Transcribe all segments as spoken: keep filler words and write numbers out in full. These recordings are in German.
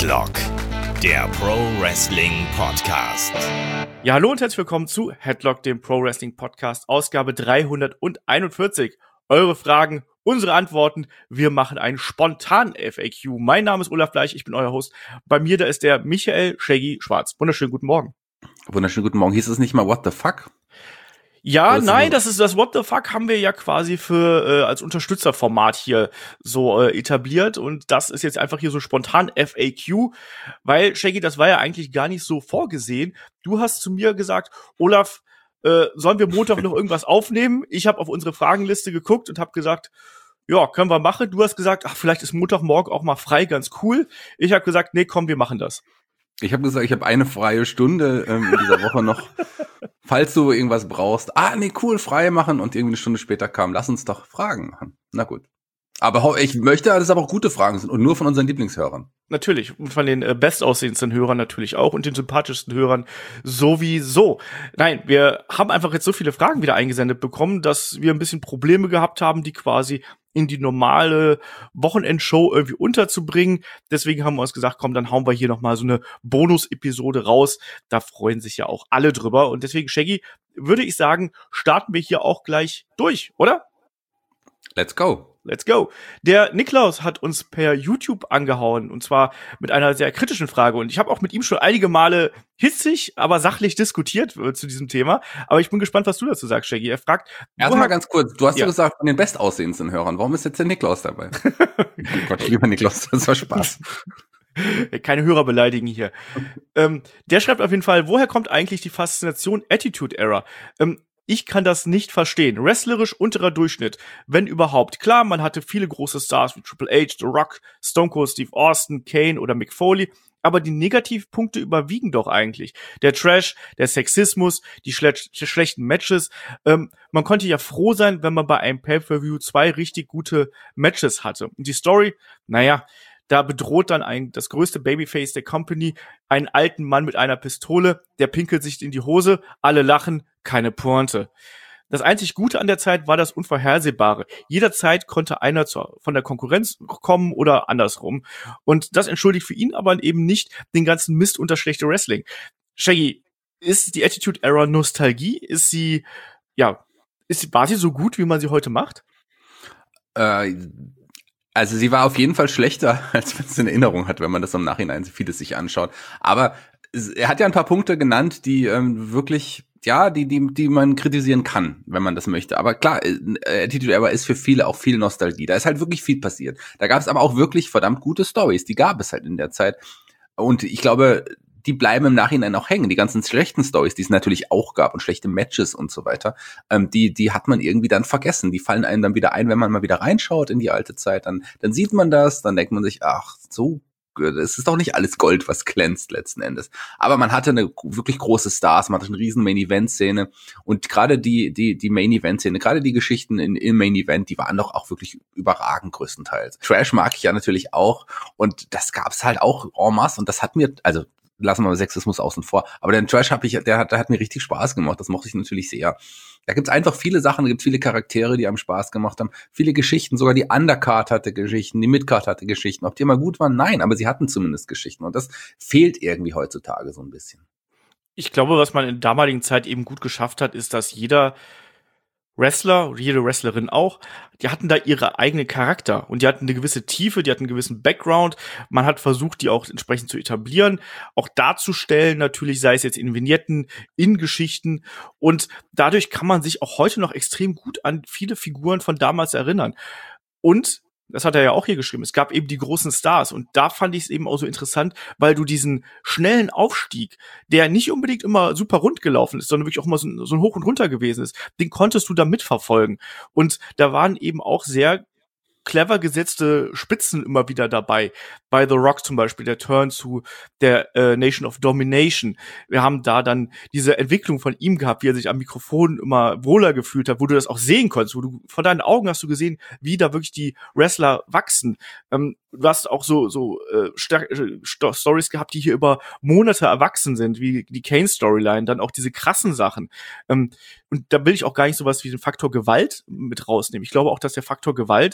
Headlock, der Pro Wrestling Podcast. Ja, hallo und herzlich willkommen zu Headlock, dem Pro Wrestling Podcast, Ausgabe dreihunderteinundvierzig. Eure Fragen, unsere Antworten. Wir machen einen spontanen F A Q. Mein Name ist Olaf Bleich, ich bin euer Host. Bei mir, da ist der Michael Shaggy Schwarz. Wunderschönen guten Morgen. Wunderschönen guten Morgen. Hieß es nicht mal What the fuck? Ja, das nein, das ist das What the fuck haben wir ja quasi für äh, als Unterstützerformat hier so äh, etabliert und das ist jetzt einfach hier so spontan F A Q, weil Shaggy, das war ja eigentlich gar nicht so vorgesehen. Du hast zu mir gesagt, Olaf, äh, sollen wir Montag noch irgendwas aufnehmen? Ich habe auf unsere Fragenliste geguckt und habe gesagt, ja, können wir machen. Du hast gesagt, ach, vielleicht ist Montagmorgen auch mal frei, ganz cool. Ich habe gesagt, nee, komm, wir machen das. Ich habe gesagt, ich habe eine freie Stunde ähm, in dieser Woche noch, falls du irgendwas brauchst. Ah, nee, cool, frei machen. Und irgendwie eine Stunde später kam, lass uns doch Fragen machen. Na gut. Aber ich möchte, dass es aber auch gute Fragen sind und nur von unseren Lieblingshörern. Natürlich. Und von den äh, bestaussehendsten Hörern natürlich auch und den sympathischsten Hörern sowieso. Nein, wir haben einfach jetzt so viele Fragen wieder eingesendet bekommen, dass wir ein bisschen Probleme gehabt haben, die quasi in die normale Wochenendshow irgendwie unterzubringen. Deswegen haben wir uns gesagt, komm, dann hauen wir hier noch mal so eine Bonus-Episode raus. Da freuen sich ja auch alle drüber. Und deswegen, Shaggy, würde ich sagen, starten wir hier auch gleich durch, oder? Let's go. Let's go. Der Niklaus hat uns per YouTube angehauen und zwar mit einer sehr kritischen Frage und ich habe auch mit ihm schon einige Male hitzig, aber sachlich diskutiert äh, zu diesem Thema. Aber ich bin gespannt, was du dazu sagst, Shaggy. Er fragt, erstmal ganz kurz, du hast ja ja gesagt, von den bestaussehendsten Hörern, warum ist jetzt der Niklaus dabei? Oh Gott, lieber Niklaus, das war Spaß. Keine Hörer beleidigen hier. ähm, der schreibt auf jeden Fall, woher kommt eigentlich die Faszination Attitude Era? Ähm, Ich kann das nicht verstehen. Wrestlerisch unterer Durchschnitt, wenn überhaupt. Klar, man hatte viele große Stars wie Triple H, The Rock, Stone Cold Steve Austin, Kane oder Mick Foley, aber die Negativpunkte überwiegen doch eigentlich. Der Trash, der Sexismus, die schle- schlechten Matches. Ähm, man konnte ja froh sein, wenn man bei einem Pay-Per-View zwei richtig gute Matches hatte. Und die Story, naja, da bedroht dann ein, das größte Babyface der Company einen alten Mann mit einer Pistole, der pinkelt sich in die Hose, alle lachen, keine Pointe. Das einzig Gute an der Zeit war das Unvorhersehbare. Jederzeit konnte einer zur, von der Konkurrenz kommen oder andersrum. Und das entschuldigt für ihn aber eben nicht den ganzen Mist und das schlechte Wrestling. Shaggy, ist die Attitude Era Nostalgie? Ist sie, ja, ist sie, war sie so gut, wie man sie heute macht? Äh, Also sie war auf jeden Fall schlechter, als man es in Erinnerung hat, wenn man das im Nachhinein so vieles sich anschaut. Aber er hat ja ein paar Punkte genannt, die ähm, wirklich, ja, die die die man kritisieren kann, wenn man das möchte. Aber klar, äh, Attitude Era ist für viele auch viel Nostalgie. Da ist halt wirklich viel passiert. Da gab es aber auch wirklich verdammt gute Stories. Die gab es halt in der Zeit. Und ich glaube, die bleiben im Nachhinein auch hängen. Die ganzen schlechten Stories, die es natürlich auch gab und schlechte Matches und so weiter, ähm, die die hat man irgendwie dann vergessen. Die fallen einem dann wieder ein, wenn man mal wieder reinschaut in die alte Zeit. Dann dann sieht man das, dann denkt man sich, ach, so, es ist doch nicht alles Gold, was glänzt letzten Endes. Aber man hatte eine wirklich große Stars, man hatte eine riesen Main-Event-Szene und gerade die die die Main-Event-Szene, gerade die Geschichten in, im Main-Event, die waren doch auch wirklich überragend größtenteils. Trash mag ich ja natürlich auch und das gab's halt auch en masse und das hat mir, also lassen wir mal Sexismus außen vor. Aber den Trash hab ich, der hat, der hat mir richtig Spaß gemacht. Das mochte ich natürlich sehr. Da gibt's einfach viele Sachen, da gibt's viele Charaktere, die einem Spaß gemacht haben. Viele Geschichten, sogar die Undercard hatte Geschichten, die Midcard hatte Geschichten. Ob die immer gut waren? Nein, aber sie hatten zumindest Geschichten. Und das fehlt irgendwie heutzutage so ein bisschen. Ich glaube, was man in der damaligen Zeit eben gut geschafft hat, ist, dass jeder Wrestler, jede Wrestlerin auch, die hatten da ihre eigenen Charakter und die hatten eine gewisse Tiefe, die hatten einen gewissen Background. Man hat versucht, die auch entsprechend zu etablieren, auch darzustellen, natürlich, sei es jetzt in Vignetten, in Geschichten und dadurch kann man sich auch heute noch extrem gut an viele Figuren von damals erinnern. Und das hat er ja auch hier geschrieben, es gab eben die großen Stars und da fand ich es eben auch so interessant, weil du diesen schnellen Aufstieg, der nicht unbedingt immer super rund gelaufen ist, sondern wirklich auch mal so ein, so ein Hoch und Runter gewesen ist, den konntest du da mitverfolgen. Und da waren eben auch sehr clever gesetzte Spitzen immer wieder dabei. Bei The Rock zum Beispiel, der Turn zu der äh, Nation of Domination. Wir haben da dann diese Entwicklung von ihm gehabt, wie er sich am Mikrofon immer wohler gefühlt hat, wo du das auch sehen konntest, wo du von deinen Augen hast du gesehen, wie da wirklich die Wrestler wachsen. Ähm, du hast auch so so äh, St- St- Stories gehabt, die hier über Monate erwachsen sind, wie die Kane-Storyline, dann auch diese krassen Sachen. Ähm, und da will ich auch gar nicht sowas wie den Faktor Gewalt mit rausnehmen. Ich glaube auch, dass der Faktor Gewalt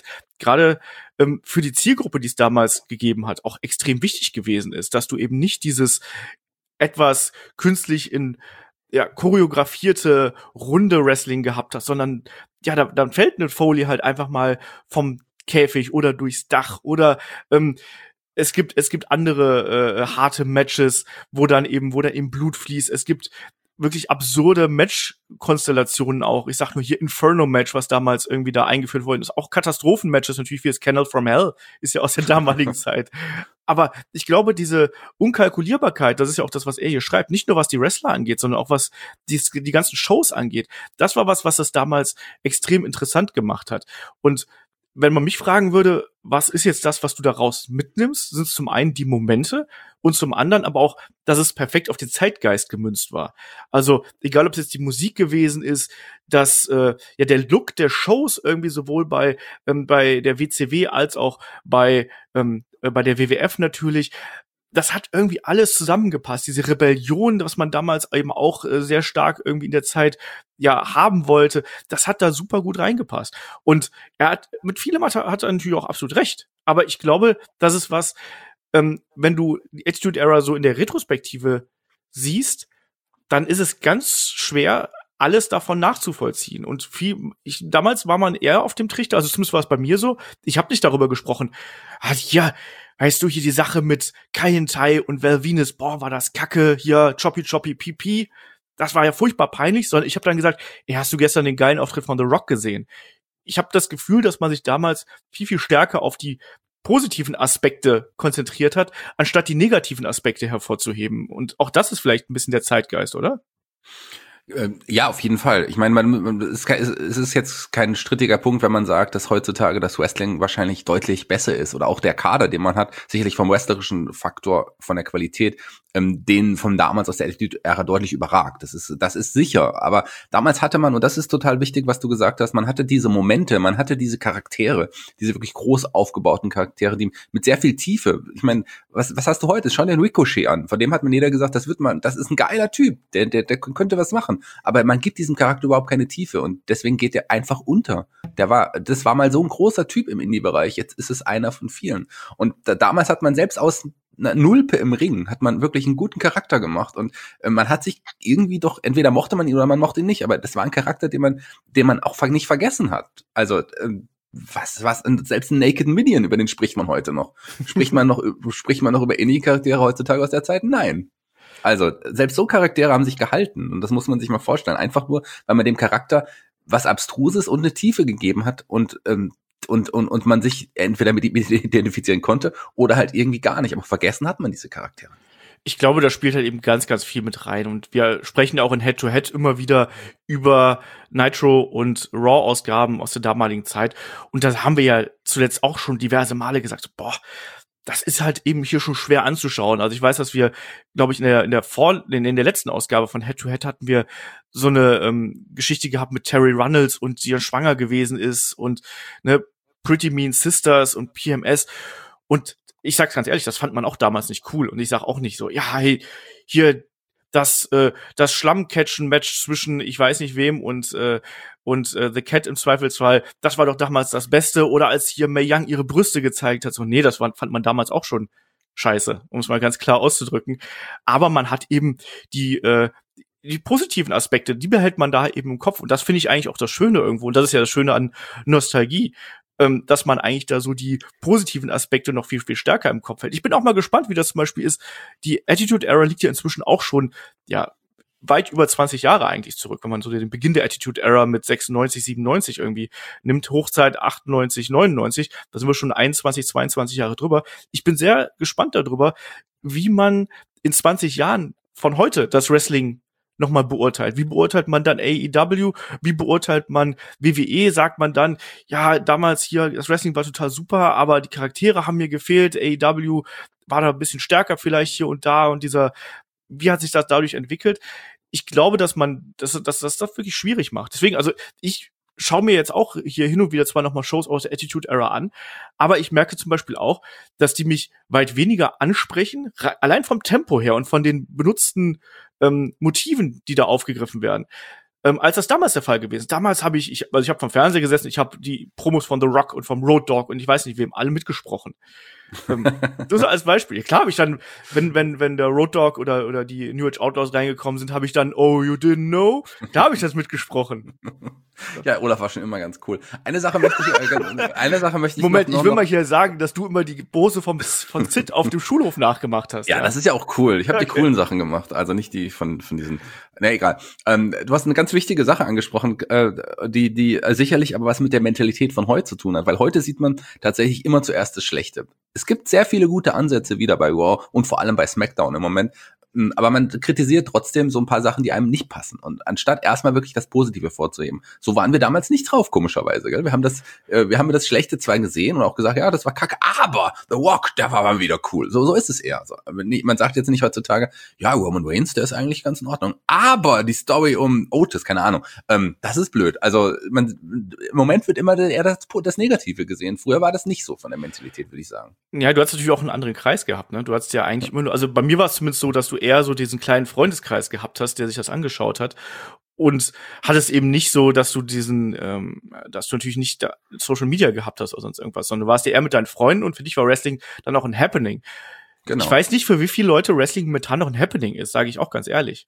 gerade ähm, für die Zielgruppe, die es damals gegeben hat, auch extrem wichtig gewesen ist, dass du eben nicht dieses etwas künstlich in ja, choreografierte runde Wrestling gehabt hast, sondern ja, da, dann fällt eine Foley halt einfach mal vom Käfig oder durchs Dach oder ähm, es gibt es gibt andere äh, harte Matches, wo dann eben wo dann eben Blut fließt. Es gibt wirklich absurde Match-Konstellationen auch. Ich sag nur hier Inferno-Match, was damals irgendwie da eingeführt worden ist. Auch Katastrophen-Matches, natürlich wie das Candle from Hell, ist ja aus der damaligen Zeit. Aber ich glaube, diese Unkalkulierbarkeit, das ist ja auch das, was er hier schreibt, nicht nur was die Wrestler angeht, sondern auch was die, die ganzen Shows angeht. Das war was, was das damals extrem interessant gemacht hat. Und wenn man mich fragen würde, was ist jetzt das, was du daraus mitnimmst, sind es zum einen die Momente und zum anderen aber auch, dass es perfekt auf den Zeitgeist gemünzt war. Also egal, ob es jetzt die Musik gewesen ist, dass äh, ja der Look der Shows irgendwie sowohl bei ähm, bei der W C W als auch bei ähm, äh, bei der W W F natürlich, das hat irgendwie alles zusammengepasst. Diese Rebellion, was man damals eben auch äh, sehr stark irgendwie in der Zeit ja haben wollte, das hat da super gut reingepasst. Und er hat mit vielem hat er, hat er natürlich auch absolut recht. Aber ich glaube, das ist was, ähm, wenn du die Attitude Era so in der Retrospektive siehst, dann ist es ganz schwer, alles davon nachzuvollziehen. Und viel, ich, damals war man eher auf dem Trichter, also zumindest war es bei mir so, ich habe nicht darüber gesprochen, ah, ja, weißt du, hier die Sache mit Kai Tai und Val Venis, boah, war das kacke, hier Choppy Choppy Pipi, das war ja furchtbar peinlich, sondern ich habe dann gesagt, ey, hast du gestern den geilen Auftritt von The Rock gesehen? Ich habe das Gefühl, dass man sich damals viel, viel stärker auf die positiven Aspekte konzentriert hat, anstatt die negativen Aspekte hervorzuheben. Und auch das ist vielleicht ein bisschen der Zeitgeist, oder? Ja, auf jeden Fall. Ich meine, man, man, es ist jetzt kein strittiger Punkt, wenn man sagt, dass heutzutage das Wrestling wahrscheinlich deutlich besser ist oder auch der Kader, den man hat, sicherlich vom wrestlerischen Faktor, von der Qualität, ähm, den von damals aus der Attitude-Ära deutlich überragt. Das ist, das ist sicher. Aber damals hatte man, und das ist total wichtig, was du gesagt hast, man hatte diese Momente, man hatte diese Charaktere, diese wirklich groß aufgebauten Charaktere, die mit sehr viel Tiefe. Ich meine, was, was hast du heute? Schau dir den Ricochet an. Von dem hat man jeder gesagt, das wird man, das ist ein geiler Typ, der, der, der könnte was machen. Aber man gibt diesem Charakter überhaupt keine Tiefe und deswegen geht der einfach unter. Der war, das war mal so ein großer Typ im Indie-Bereich, jetzt ist es einer von vielen. Und da, damals hat man selbst aus einer Nulpe im Ring, hat man wirklich einen guten Charakter gemacht und äh, man hat sich irgendwie doch, entweder mochte man ihn oder man mochte ihn nicht, aber das war ein Charakter, den man, den man auch nicht vergessen hat. Also, äh, was, was, selbst ein Naked Minion, über den spricht man heute noch. Spricht man noch, spricht man noch über Indie-Charaktere heutzutage aus der Zeit? Nein. Also, selbst so Charaktere haben sich gehalten. Und das muss man sich mal vorstellen. Einfach nur, weil man dem Charakter was Abstruses und eine Tiefe gegeben hat und, ähm, und, und, und man sich entweder mit ihm identifizieren konnte oder halt irgendwie gar nicht. Aber vergessen hat man diese Charaktere. Ich glaube, da spielt halt eben ganz, ganz viel mit rein. Und wir sprechen ja auch in Head-to-Head immer wieder über Nitro- und Raw-Ausgaben aus der damaligen Zeit. Und da haben wir ja zuletzt auch schon diverse Male gesagt, boah, das ist halt eben hier schon schwer anzuschauen. Also ich weiß, dass wir, glaube ich, in der in der Vor in, in der letzten Ausgabe von Head to Head hatten wir so eine ähm, Geschichte gehabt mit Terry Runnels und die ja schwanger gewesen ist und ne Pretty Mean Sisters und P M S. Und ich sag's ganz ehrlich, das fand man auch damals nicht cool. Und ich sag auch nicht so, ja, hey, hier das äh, das Schlammcatchen-Match zwischen ich weiß nicht wem und äh, und äh, The Cat im Zweifelsfall, das war doch damals das Beste. Oder als hier Mae Young ihre Brüste gezeigt hat, so nee, das war, fand man damals auch schon scheiße, um es mal ganz klar auszudrücken. Aber man hat eben die äh, die positiven Aspekte, die behält man da eben im Kopf. Und das finde ich eigentlich auch das Schöne irgendwo. Und das ist ja das Schöne an Nostalgie, ähm, dass man eigentlich da so die positiven Aspekte noch viel, viel stärker im Kopf hält. Ich bin auch mal gespannt, wie das zum Beispiel ist. Die Attitude Era liegt ja inzwischen auch schon, ja, weit über zwanzig Jahre eigentlich zurück, wenn man so den Beginn der Attitude Era mit sechsundneunzig, siebenundneunzig irgendwie nimmt, Hochzeit achtundneunzig, neunundneunzig, da sind wir schon einundzwanzig, zweiundzwanzig Jahre drüber. Ich bin sehr gespannt darüber, wie man in zwanzig Jahren von heute das Wrestling nochmal beurteilt. Wie beurteilt man dann A E W? Wie beurteilt man W W E? Sagt man dann, ja, damals hier, das Wrestling war total super, aber die Charaktere haben mir gefehlt. A E W war da ein bisschen stärker vielleicht hier und da und dieser, wie hat sich das dadurch entwickelt? Ich glaube, dass man, dass, dass, dass das wirklich schwierig macht. Deswegen, also ich schaue mir jetzt auch hier hin und wieder zwar nochmal Shows aus der Attitude Era an, aber ich merke zum Beispiel auch, dass die mich weit weniger ansprechen, allein vom Tempo her und von den benutzten ähm, Motiven, die da aufgegriffen werden. ähm, als das damals der Fall gewesen ist. Damals habe ich, ich, also ich habe vom Fernseher gesessen, ich habe die Promos von The Rock und vom Road Dogg und ich weiß nicht wem, alle mitgesprochen. ähm, das als Beispiel. Klar habe ich dann, wenn wenn wenn der Road Dogg oder oder die New Age Outlaws reingekommen sind, habe ich dann Oh, you didn't know? Da habe ich das mitgesprochen. Ja, Olaf war schon immer ganz cool. Eine Sache möchte ich, äh, eine Sache möchte ich Moment, noch, ich will noch, mal hier sagen, dass du immer die Pose vom von Sid auf dem Schulhof nachgemacht hast. Ja, ja, das ist ja auch cool. Ich habe Okay. die coolen Sachen gemacht, also nicht die von von diesen. Na egal. Ähm, du hast eine ganz wichtige Sache angesprochen, äh, die die äh, sicherlich aber was mit der Mentalität von heute zu tun hat, weil heute sieht man tatsächlich immer zuerst das Schlechte. Es gibt sehr viele gute Ansätze wieder bei Raw und vor allem bei SmackDown im Moment. Aber man kritisiert trotzdem so ein paar Sachen, die einem nicht passen. Und anstatt erstmal wirklich das Positive vorzuheben. So waren wir damals nicht drauf, komischerweise. Gell? Wir haben das, äh, wir haben das Schlechte zwar gesehen und auch gesagt, ja, das war kacke, aber The Rock, der war mal wieder cool. So, so ist es eher. So, man sagt jetzt nicht heutzutage, ja, Roman Reigns, der ist eigentlich ganz in Ordnung. Aber die Story um Otis, keine Ahnung, ähm, das ist blöd. Also man, im Moment wird immer eher das, das Negative gesehen. Früher war das nicht so von der Mentalität, würde ich sagen. Ja, du hast natürlich auch einen anderen Kreis gehabt, ne? Du hattest ja eigentlich immer nur, also bei mir war es zumindest so, dass du eher so diesen kleinen Freundeskreis gehabt hast, der sich das angeschaut hat. Und hattest eben nicht so, dass du diesen, ähm, dass du natürlich nicht da Social Media gehabt hast oder sonst irgendwas, sondern du warst ja eher mit deinen Freunden und für dich war Wrestling dann auch ein Happening. Genau. Ich weiß nicht, für wie viele Leute Wrestling momentan noch ein Happening ist, sage ich auch ganz ehrlich.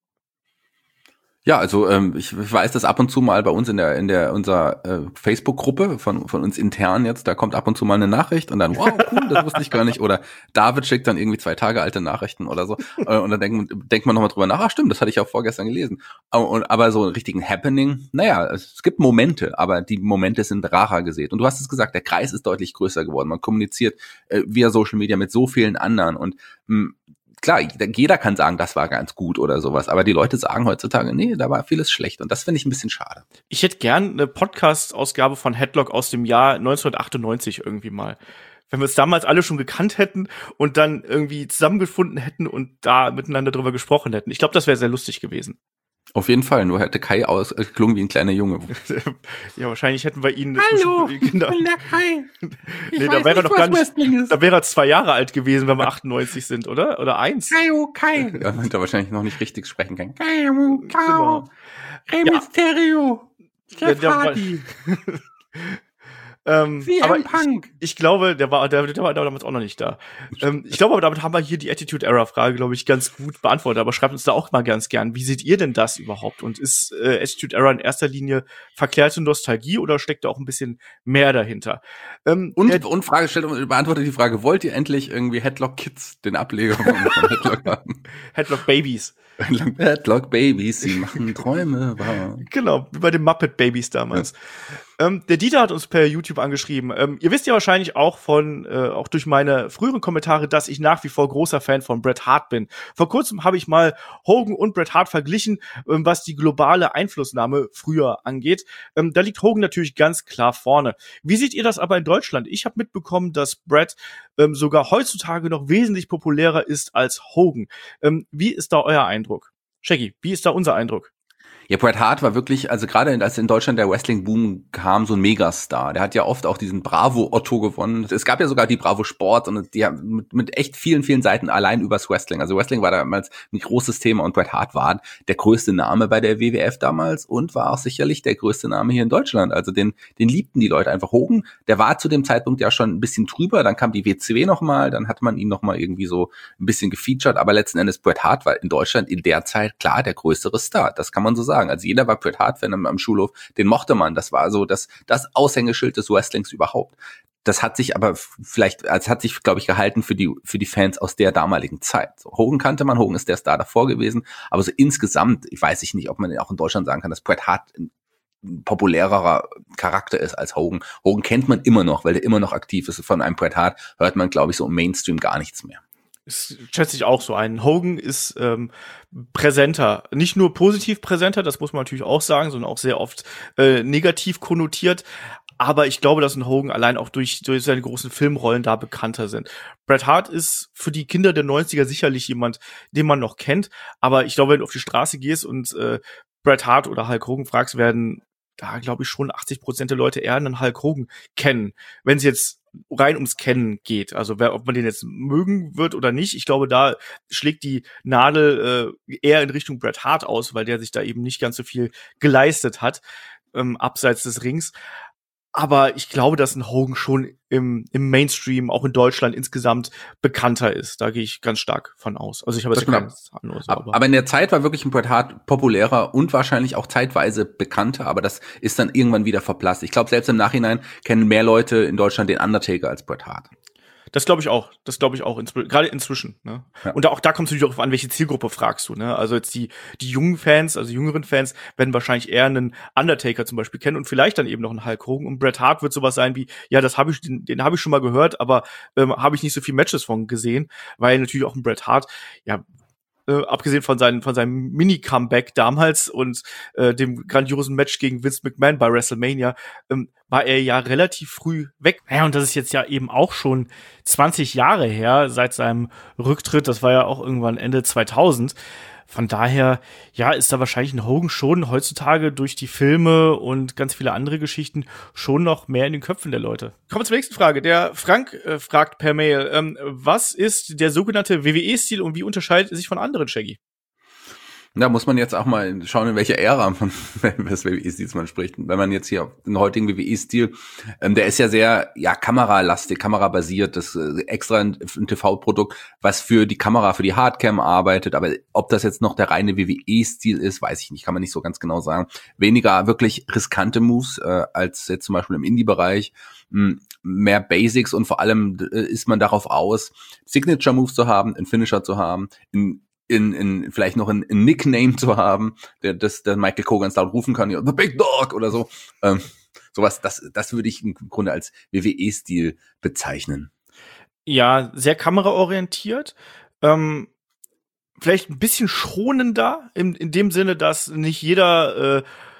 Ja, also ähm, ich weiß, dass ab und zu mal bei uns in der in der unserer äh, Facebook-Gruppe von von uns intern jetzt, da kommt ab und zu mal eine Nachricht und dann wow, cool, das wusste ich gar nicht. Oder David schickt dann irgendwie zwei Tage alte Nachrichten oder so äh, und dann denkt, denkt man nochmal drüber nach, ah stimmt, das hatte ich auch vorgestern gelesen. Aber, und, aber so einen richtigen Happening, naja, es gibt Momente, aber die Momente sind rarer gesät. Und du hast es gesagt, der Kreis ist deutlich größer geworden. Man kommuniziert äh, via Social Media mit so vielen anderen und mh, klar, jeder kann sagen, das war ganz gut oder sowas, aber die Leute sagen heutzutage, nee, da war vieles schlecht und das finde ich ein bisschen schade. Ich hätte gern eine Podcast-Ausgabe von Headlock aus dem Jahr neunzehnhundertachtundneunzig irgendwie mal. Wenn wir es damals alle schon gekannt hätten und dann irgendwie zusammengefunden hätten und da miteinander drüber gesprochen hätten. Ich glaube, das wäre sehr lustig gewesen. Auf jeden Fall, nur hätte Kai ausgeklungen wie ein kleiner Junge. Ja, wahrscheinlich hätten wir ihn. Hallo, genau. ich bin der Kai. Ich nee, weiß da wäre er nicht, doch gar was nicht. Da wäre er zwei Jahre alt gewesen, wenn wir achtundneunzig sind, oder? Oder eins. Kai, oh Kai. Ja, wenn er wahrscheinlich noch nicht richtig sprechen kann. Kai, oh Kai. Genau. Rey Mysterio. Jeff Hardy. Ähm, aber ich, ich glaube, der war, der, der war damals auch noch nicht da. Ähm, ich glaube, aber damit haben wir hier die Attitude-Era-Frage, glaube ich, ganz gut beantwortet. Aber schreibt uns da auch mal ganz gern. Wie seht ihr denn das überhaupt? Und ist äh, Attitude-Era in erster Linie verklärte Nostalgie oder steckt da auch ein bisschen mehr dahinter? Ähm, und, der, und Frage stellt und beantwortet die Frage, wollt ihr endlich irgendwie Headlock Kids, den Ableger von, von Headlock haben? Headlock Babies. Headlock Babies, sie machen Träume wahr. Genau, wie bei den Muppet Babies damals. Ja. Ähm, der Dieter hat uns per YouTube angeschrieben. Ähm, ihr wisst ja wahrscheinlich auch von, äh, auch durch meine früheren Kommentare, dass ich nach wie vor großer Fan von Bret Hart bin. Vor kurzem habe ich mal Hogan und Bret Hart verglichen, ähm, was die globale Einflussnahme früher angeht. Ähm, da liegt Hogan natürlich ganz klar vorne. Wie seht ihr das aber in Deutschland? Ich habe mitbekommen, dass Bret ähm, sogar heutzutage noch wesentlich populärer ist als Hogan. Ähm, wie ist da euer Eindruck? Shaggy, wie ist da unser Eindruck? Ja, Bret Hart war wirklich, also gerade als in Deutschland der Wrestling-Boom kam, so ein Megastar. Der hat ja oft auch diesen Bravo-Otto gewonnen. Es gab ja sogar die Bravo Sport und die haben mit, mit echt vielen, vielen Seiten allein übers Wrestling. Also Wrestling war damals ein großes Thema und Bret Hart war der größte Name bei der W W F damals und war auch sicherlich der größte Name hier in Deutschland. Also den, den liebten die Leute einfach. Hogan, der war zu dem Zeitpunkt ja schon ein bisschen drüber. Dann kam die W C W nochmal, dann hat man ihn nochmal irgendwie so ein bisschen gefeatured. Aber letzten Endes Bret Hart war in Deutschland in der Zeit klar der größere Star. Das kann man so sagen. Also jeder war Bret Hart-Fan am, am Schulhof, den mochte man. Das war so das, das Aushängeschild des Wrestlings überhaupt. Das hat sich aber vielleicht, als hat sich, glaube ich, gehalten für die, für die Fans aus der damaligen Zeit. So, Hogan kannte man, Hogan ist der Star davor gewesen, aber so insgesamt, ich weiß ich nicht, ob man auch in Deutschland sagen kann, dass Bret Hart ein populärerer Charakter ist als Hogan. Hogan kennt man immer noch, weil der immer noch aktiv ist. Von einem Bret Hart hört man, glaube ich, so im Mainstream gar nichts mehr. Das schätze ich auch so ein. Hogan ist ähm, präsenter. Nicht nur positiv präsenter, das muss man natürlich auch sagen, sondern auch sehr oft äh, negativ konnotiert. Aber ich glaube, dass ein Hogan allein auch durch, durch seine großen Filmrollen da bekannter sind. Bret Hart ist für die Kinder der neunziger sicherlich jemand, den man noch kennt. Aber ich glaube, wenn du auf die Straße gehst und äh, Bret Hart oder Hulk Hogan fragst, werden da, glaube ich, schon achtzig Prozent der Leute eher einen Hulk Hogan kennen. Wenn sie jetzt rein ums Kennen geht. Also wer, ob man den jetzt mögen wird oder nicht, ich glaube, da schlägt die Nadel äh, eher in Richtung Bret Hart aus, weil der sich da eben nicht ganz so viel geleistet hat, ähm, abseits des Rings. Aber ich glaube, dass ein Hogan schon im, im Mainstream, auch in Deutschland insgesamt bekannter ist. Da gehe ich ganz stark von aus. Also ich habe jetzt keine Ahnung. So, aber, aber in der Zeit war wirklich ein Bret Hart populärer und wahrscheinlich auch zeitweise bekannter, aber das ist dann irgendwann wieder verblasst. Ich glaube, selbst im Nachhinein kennen mehr Leute in Deutschland den Undertaker als Bret Hart. Das glaube ich auch. Das glaube ich auch, insw- gerade inzwischen. Ne? Ja. Und da, auch da kommt es natürlich auch an, welche Zielgruppe fragst du. Ne? Also jetzt die die jungen Fans, also jüngeren Fans, werden wahrscheinlich eher einen Undertaker zum Beispiel kennen und vielleicht dann eben noch einen Hulk Hogan. Und Bret Hart wird sowas sein wie, ja, das habe ich, den, den habe ich schon mal gehört, aber ähm, habe ich nicht so viel Matches von gesehen, weil natürlich auch ein Bret Hart, ja, Äh, abgesehen von seinem von seinem Mini-Comeback damals und äh, dem grandiosen Match gegen Vince McMahon bei WrestleMania, ähm, war er ja relativ früh weg. Ja, und das ist jetzt ja eben auch schon zwanzig Jahre her, seit seinem Rücktritt. Das war ja auch irgendwann Ende zweitausend. Von daher, ja, ist da wahrscheinlich ein Hogan schon heutzutage durch die Filme und ganz viele andere Geschichten schon noch mehr in den Köpfen der Leute. Kommen wir zur nächsten Frage. Der Frank äh, fragt per Mail, ähm, was ist der sogenannte W W E-Stil und wie unterscheidet er sich von anderen, Shaggy? Da muss man jetzt auch mal schauen, in welcher Ära von des W W E-Stils man spricht. Wenn man jetzt hier auf den heutigen W W E-Stil, ähm, der ist ja sehr, ja, kameralastig, kamerabasiert, das äh, extra ein, ein T V-Produkt, was für die Kamera, für die Hardcam arbeitet. Aber ob das jetzt noch der reine W W E-Stil ist, weiß ich nicht, kann man nicht so ganz genau sagen. Weniger wirklich riskante Moves äh, als jetzt zum Beispiel im Indie-Bereich. Mh, mehr Basics und vor allem äh, ist man darauf aus, Signature-Moves zu haben, einen Finisher zu haben, in in, in vielleicht noch ein, ein Nickname zu haben, der das der Michael Cogan laut rufen kann, ja, The Big Dog oder so. Ähm, sowas, das das würde ich im Grunde als W W E-Stil bezeichnen. Ja, sehr kameraorientiert. Ähm, vielleicht ein bisschen schonender, in, in dem Sinne, dass nicht jeder äh,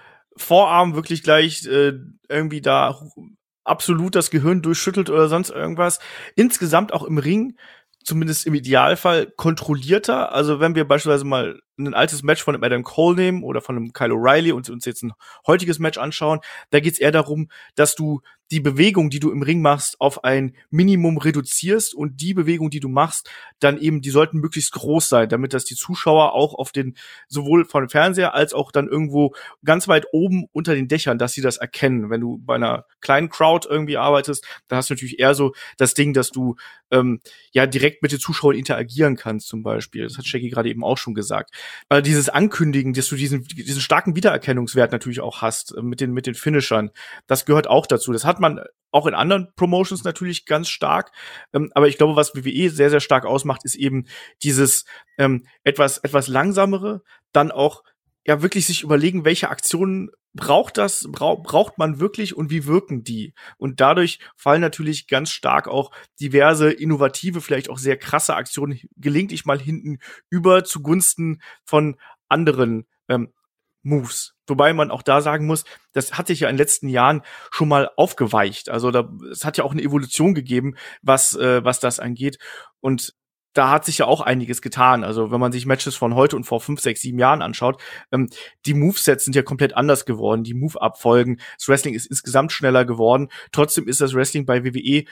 Vorarm wirklich gleich äh, irgendwie da absolut das Gehirn durchschüttelt oder sonst irgendwas. Insgesamt auch im Ring, zumindest im Idealfall, kontrollierter. Also wenn wir beispielsweise mal ein altes Match von einem Adam Cole nehmen oder von einem Kyle O'Reilly und uns jetzt ein heutiges Match anschauen, da geht's eher darum, dass du die Bewegung, die du im Ring machst, auf ein Minimum reduzierst und die Bewegung, die du machst, dann eben, die sollten möglichst groß sein, damit das die Zuschauer auch auf den, sowohl von dem Fernseher als auch dann irgendwo ganz weit oben unter den Dächern, dass sie das erkennen. Wenn du bei einer kleinen Crowd irgendwie arbeitest, dann hast du natürlich eher so das Ding, dass du ähm, ja direkt mit den Zuschauern interagieren kannst zum Beispiel. Das hat Shaggy gerade eben auch schon gesagt. Weil dieses Ankündigen, dass du diesen, diesen starken Wiedererkennungswert natürlich auch hast, äh, mit den, mit den Finishern, das gehört auch dazu. Das hat man auch in anderen Promotions natürlich ganz stark. Ähm, aber ich glaube, was W W E sehr, sehr stark ausmacht, ist eben dieses ähm, etwas, etwas langsamere, dann auch ja wirklich sich überlegen, welche Aktionen braucht das, bra- braucht man wirklich und wie wirken die? Und dadurch fallen natürlich ganz stark auch diverse innovative, vielleicht auch sehr krasse Aktionen gelegentlich mal hinten über zugunsten von anderen ähm, Moves. Wobei man auch da sagen muss, das hat sich ja in den letzten Jahren schon mal aufgeweicht. Also da, es hat ja auch eine Evolution gegeben, was äh, was das angeht. Und da hat sich ja auch einiges getan. Also wenn man sich Matches von heute und vor fünf, sechs, sieben Jahren anschaut, ähm, die Movesets sind ja komplett anders geworden. Die Move-Abfolgen, das Wrestling ist insgesamt schneller geworden. Trotzdem ist das Wrestling bei W W E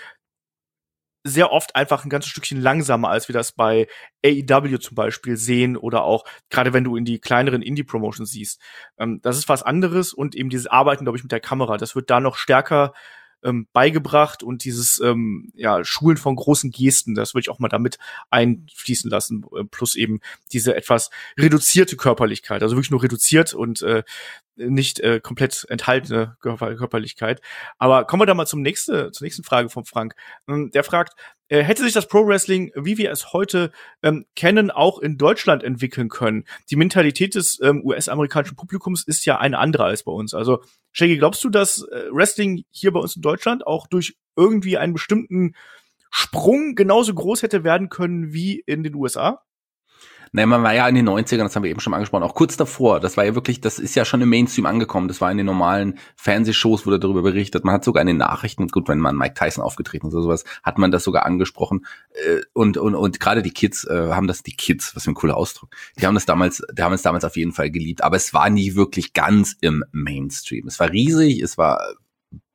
sehr oft einfach ein ganzes Stückchen langsamer, als wir das bei A E W zum Beispiel sehen oder auch gerade wenn du in die kleineren Indie-Promotions siehst. Ähm, das ist was anderes und eben dieses Arbeiten, glaube ich, mit der Kamera, das wird da noch stärker ähm, beigebracht und dieses ähm, ja Schulen von großen Gesten, das würde ich auch mal damit einfließen lassen, äh, plus eben diese etwas reduzierte Körperlichkeit, also wirklich nur reduziert und äh, nicht äh, komplett enthaltene Körper- Körperlichkeit. Aber kommen wir da mal zum nächste, zur nächsten Frage von Frank. Ähm, der fragt, äh, hätte sich das Pro-Wrestling, wie wir es heute ähm, kennen, auch in Deutschland entwickeln können? Die Mentalität des ähm, U S-amerikanischen Publikums ist ja eine andere als bei uns. Also, Shaggy, glaubst du, dass äh, Wrestling hier bei uns in Deutschland auch durch irgendwie einen bestimmten Sprung genauso groß hätte werden können wie in den U S A? Nein, man war ja in den neunzigern, das haben wir eben schon mal angesprochen, auch kurz davor, das war ja wirklich, das ist ja schon im Mainstream angekommen, das war in den normalen Fernsehshows, wurde darüber berichtet, man hat sogar in den Nachrichten, gut, wenn man Mike Tyson aufgetreten ist oder sowas, hat man das sogar angesprochen und und und gerade die Kids äh, haben das, die Kids, was für ein cooler Ausdruck, die haben das damals, die haben es damals auf jeden Fall geliebt, aber es war nie wirklich ganz im Mainstream, es war riesig, es war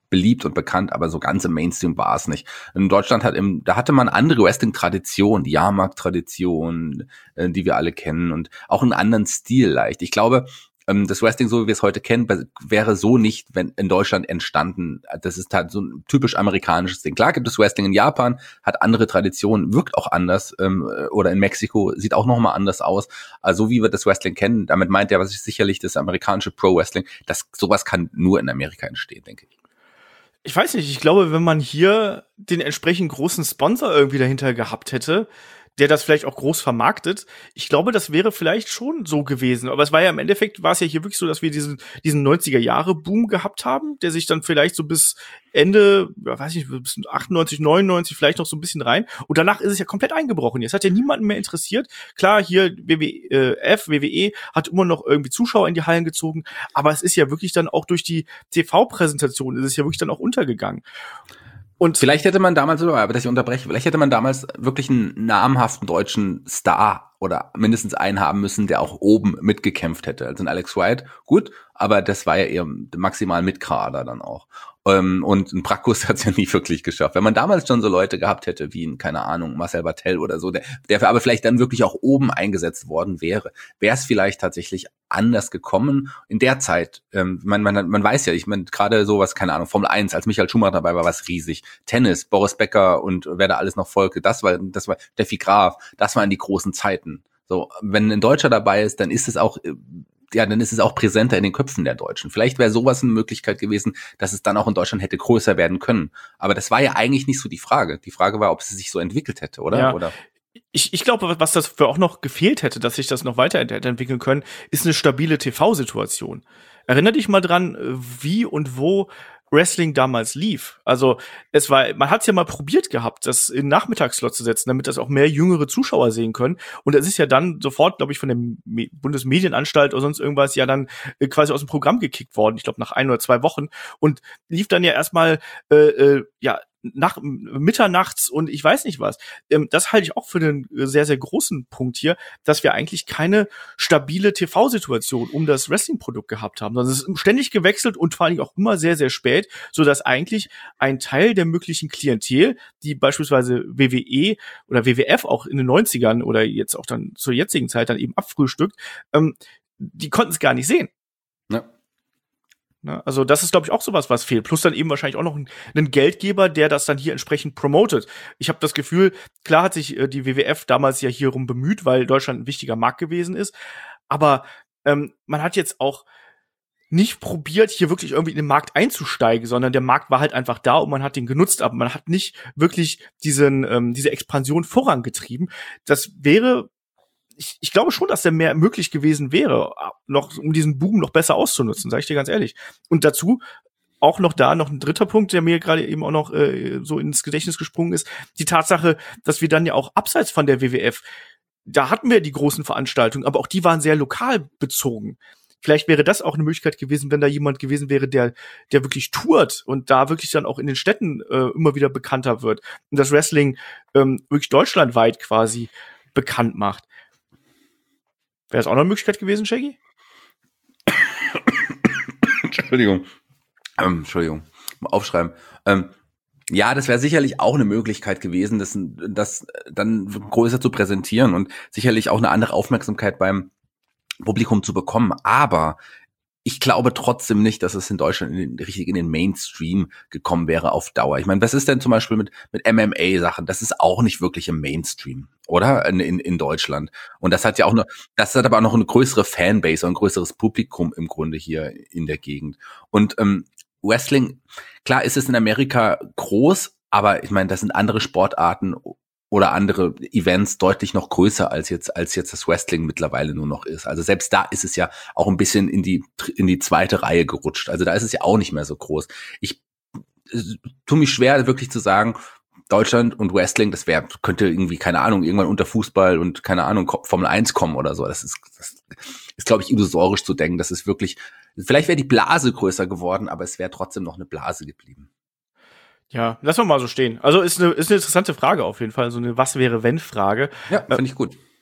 beliebt und bekannt, aber so ganz im Mainstream war es nicht. In Deutschland hat im, da hatte man andere Wrestling-Traditionen, die Jahrmarkt-Tradition, äh, die wir alle kennen und auch einen anderen Stil leicht. Ich glaube, das Wrestling, so wie wir es heute kennen, wäre so nicht wenn in Deutschland entstanden. Das ist halt so ein typisch amerikanisches Ding. Klar gibt es Wrestling in Japan, hat andere Traditionen, wirkt auch anders, ähm, oder in Mexiko sieht auch nochmal anders aus. Also so wie wir das Wrestling kennen, damit meint er, was ich sicherlich das amerikanische Pro-Wrestling, das sowas kann nur in Amerika entstehen, denke ich. Ich weiß nicht, ich glaube, wenn man hier den entsprechend großen Sponsor irgendwie dahinter gehabt hätte, der das vielleicht auch groß vermarktet. Ich glaube, das wäre vielleicht schon so gewesen. Aber es war ja im Endeffekt, war es ja hier wirklich so, dass wir diesen, diesen neunziger-Jahre-Boom gehabt haben, der sich dann vielleicht so bis Ende, ja, weiß ich nicht, bis achtundneunzig, neunundneunzig vielleicht noch so ein bisschen rein. Und danach ist es ja komplett eingebrochen. Jetzt hat ja niemanden mehr interessiert. Klar, hier W W F, W W E hat immer noch irgendwie Zuschauer in die Hallen gezogen. Aber es ist ja wirklich dann auch durch die T V-Präsentation ist es ja wirklich dann auch untergegangen. Und vielleicht hätte man damals, aber dass ich unterbreche, vielleicht hätte man damals wirklich einen namhaften deutschen Star oder mindestens einen haben müssen, der auch oben mitgekämpft hätte. Also ein Alex Wright, gut, aber das war ja eher maximal Mitkader dann auch. Und ein Brakkus hat es ja nie wirklich geschafft. Wenn man damals schon so Leute gehabt hätte, wie, keine Ahnung, Marcel Barthel oder so, der, der aber vielleicht dann wirklich auch oben eingesetzt worden wäre, wäre es vielleicht tatsächlich anders gekommen. In der Zeit, ähm, man, man, man weiß ja, ich meine, gerade sowas, keine Ahnung, Formel eins, als Michael Schumacher dabei war, war es riesig. Tennis, Boris Becker und wer da alles noch folgte, das war, das war Steffi Graf, das waren die großen Zeiten. So, wenn ein Deutscher dabei ist, dann ist es auch, ja, dann ist es auch präsenter in den Köpfen der Deutschen. Vielleicht wäre sowas eine Möglichkeit gewesen, dass es dann auch in Deutschland hätte größer werden können. Aber das war ja eigentlich nicht so die Frage. Die Frage war, ob es sich so entwickelt hätte, oder? Ja. Oder? Ich, ich glaube, was das für auch noch gefehlt hätte, dass sich das noch weiterentwickeln können, ist eine stabile T V-Situation. Erinner dich mal dran, wie und wo Wrestling damals lief. Also es war, man hat es ja mal probiert gehabt, das in Nachmittagsslot zu setzen, damit das auch mehr jüngere Zuschauer sehen können. Und es ist ja dann sofort, glaube ich, von der Me- Bundesmedienanstalt oder sonst irgendwas ja dann äh, quasi aus dem Programm gekickt worden. Ich glaube nach ein oder zwei Wochen und lief dann ja erstmal äh, äh, ja nach mitternachts und ich weiß nicht was. Ähm, das halte ich auch für einen sehr, sehr großen Punkt hier, dass wir eigentlich keine stabile T V-Situation um das Wrestling-Produkt gehabt haben, sondern es ist ständig gewechselt und vor allem auch immer sehr, sehr spät, so dass eigentlich ein Teil der möglichen Klientel, die beispielsweise W W E oder W W F auch in den neunzigern oder jetzt auch dann zur jetzigen Zeit dann eben abfrühstückt, ähm, die konnten es gar nicht sehen. Ja. Also das ist, glaube ich, auch sowas, was fehlt. Plus dann eben wahrscheinlich auch noch ein, einen Geldgeber, der das dann hier entsprechend promotet. Ich habe das Gefühl, klar hat sich äh, die W W F damals ja hierum bemüht, weil Deutschland ein wichtiger Markt gewesen ist. Aber ähm, man hat jetzt auch nicht probiert, hier wirklich irgendwie in den Markt einzusteigen, sondern der Markt war halt einfach da und man hat den genutzt. Aber man hat nicht wirklich diesen ähm, diese Expansion vorangetrieben. Das wäre Ich, ich glaube schon, dass da mehr möglich gewesen wäre, noch um diesen Boom noch besser auszunutzen, sage ich dir ganz ehrlich. Und dazu auch noch da noch ein dritter Punkt, der mir gerade eben auch noch äh, so ins Gedächtnis gesprungen ist, die Tatsache, dass wir dann ja auch abseits von der W W F, da hatten wir die großen Veranstaltungen, aber auch die waren sehr lokal bezogen. Vielleicht wäre das auch eine Möglichkeit gewesen, wenn da jemand gewesen wäre, der der wirklich tourt und da wirklich dann auch in den Städten äh, immer wieder bekannter wird und das Wrestling ähm, wirklich deutschlandweit quasi bekannt macht. Wäre das auch noch eine Möglichkeit gewesen, Shaggy? Entschuldigung. Ähm, Entschuldigung. Mal aufschreiben. Ähm, ja, das wäre sicherlich auch eine Möglichkeit gewesen, das, das dann größer zu präsentieren und sicherlich auch eine andere Aufmerksamkeit beim Publikum zu bekommen. Aber ich glaube trotzdem nicht, dass es in Deutschland in den, richtig in den Mainstream gekommen wäre auf Dauer. Ich meine, was ist denn zum Beispiel mit, mit M M A-Sachen? Das ist auch nicht wirklich im Mainstream, oder? In, in, in Deutschland. Und das hat ja auch noch, das hat aber auch noch eine größere Fanbase und ein größeres Publikum im Grunde hier in der Gegend. Und ähm, Wrestling, klar ist es in Amerika groß, aber ich meine, das sind andere Sportarten oder andere Events deutlich noch größer als jetzt als jetzt das Wrestling mittlerweile nur noch ist. Also selbst da ist es ja auch ein bisschen in die in die zweite Reihe gerutscht. Also da ist es ja auch nicht mehr so groß. Ich äh, tue mich schwer wirklich zu sagen, Deutschland und Wrestling, das wäre könnte irgendwie keine Ahnung irgendwann unter Fußball und keine Ahnung Formel eins kommen oder so. Das ist das ist glaube ich illusorisch zu denken. Das ist wirklich vielleicht wäre die Blase größer geworden, aber es wäre trotzdem noch eine Blase geblieben. Ja, lass mal mal so stehen. Also ist eine ist eine interessante Frage auf jeden Fall, so eine Was-wäre-wenn-Frage. Ja, finde ich gut.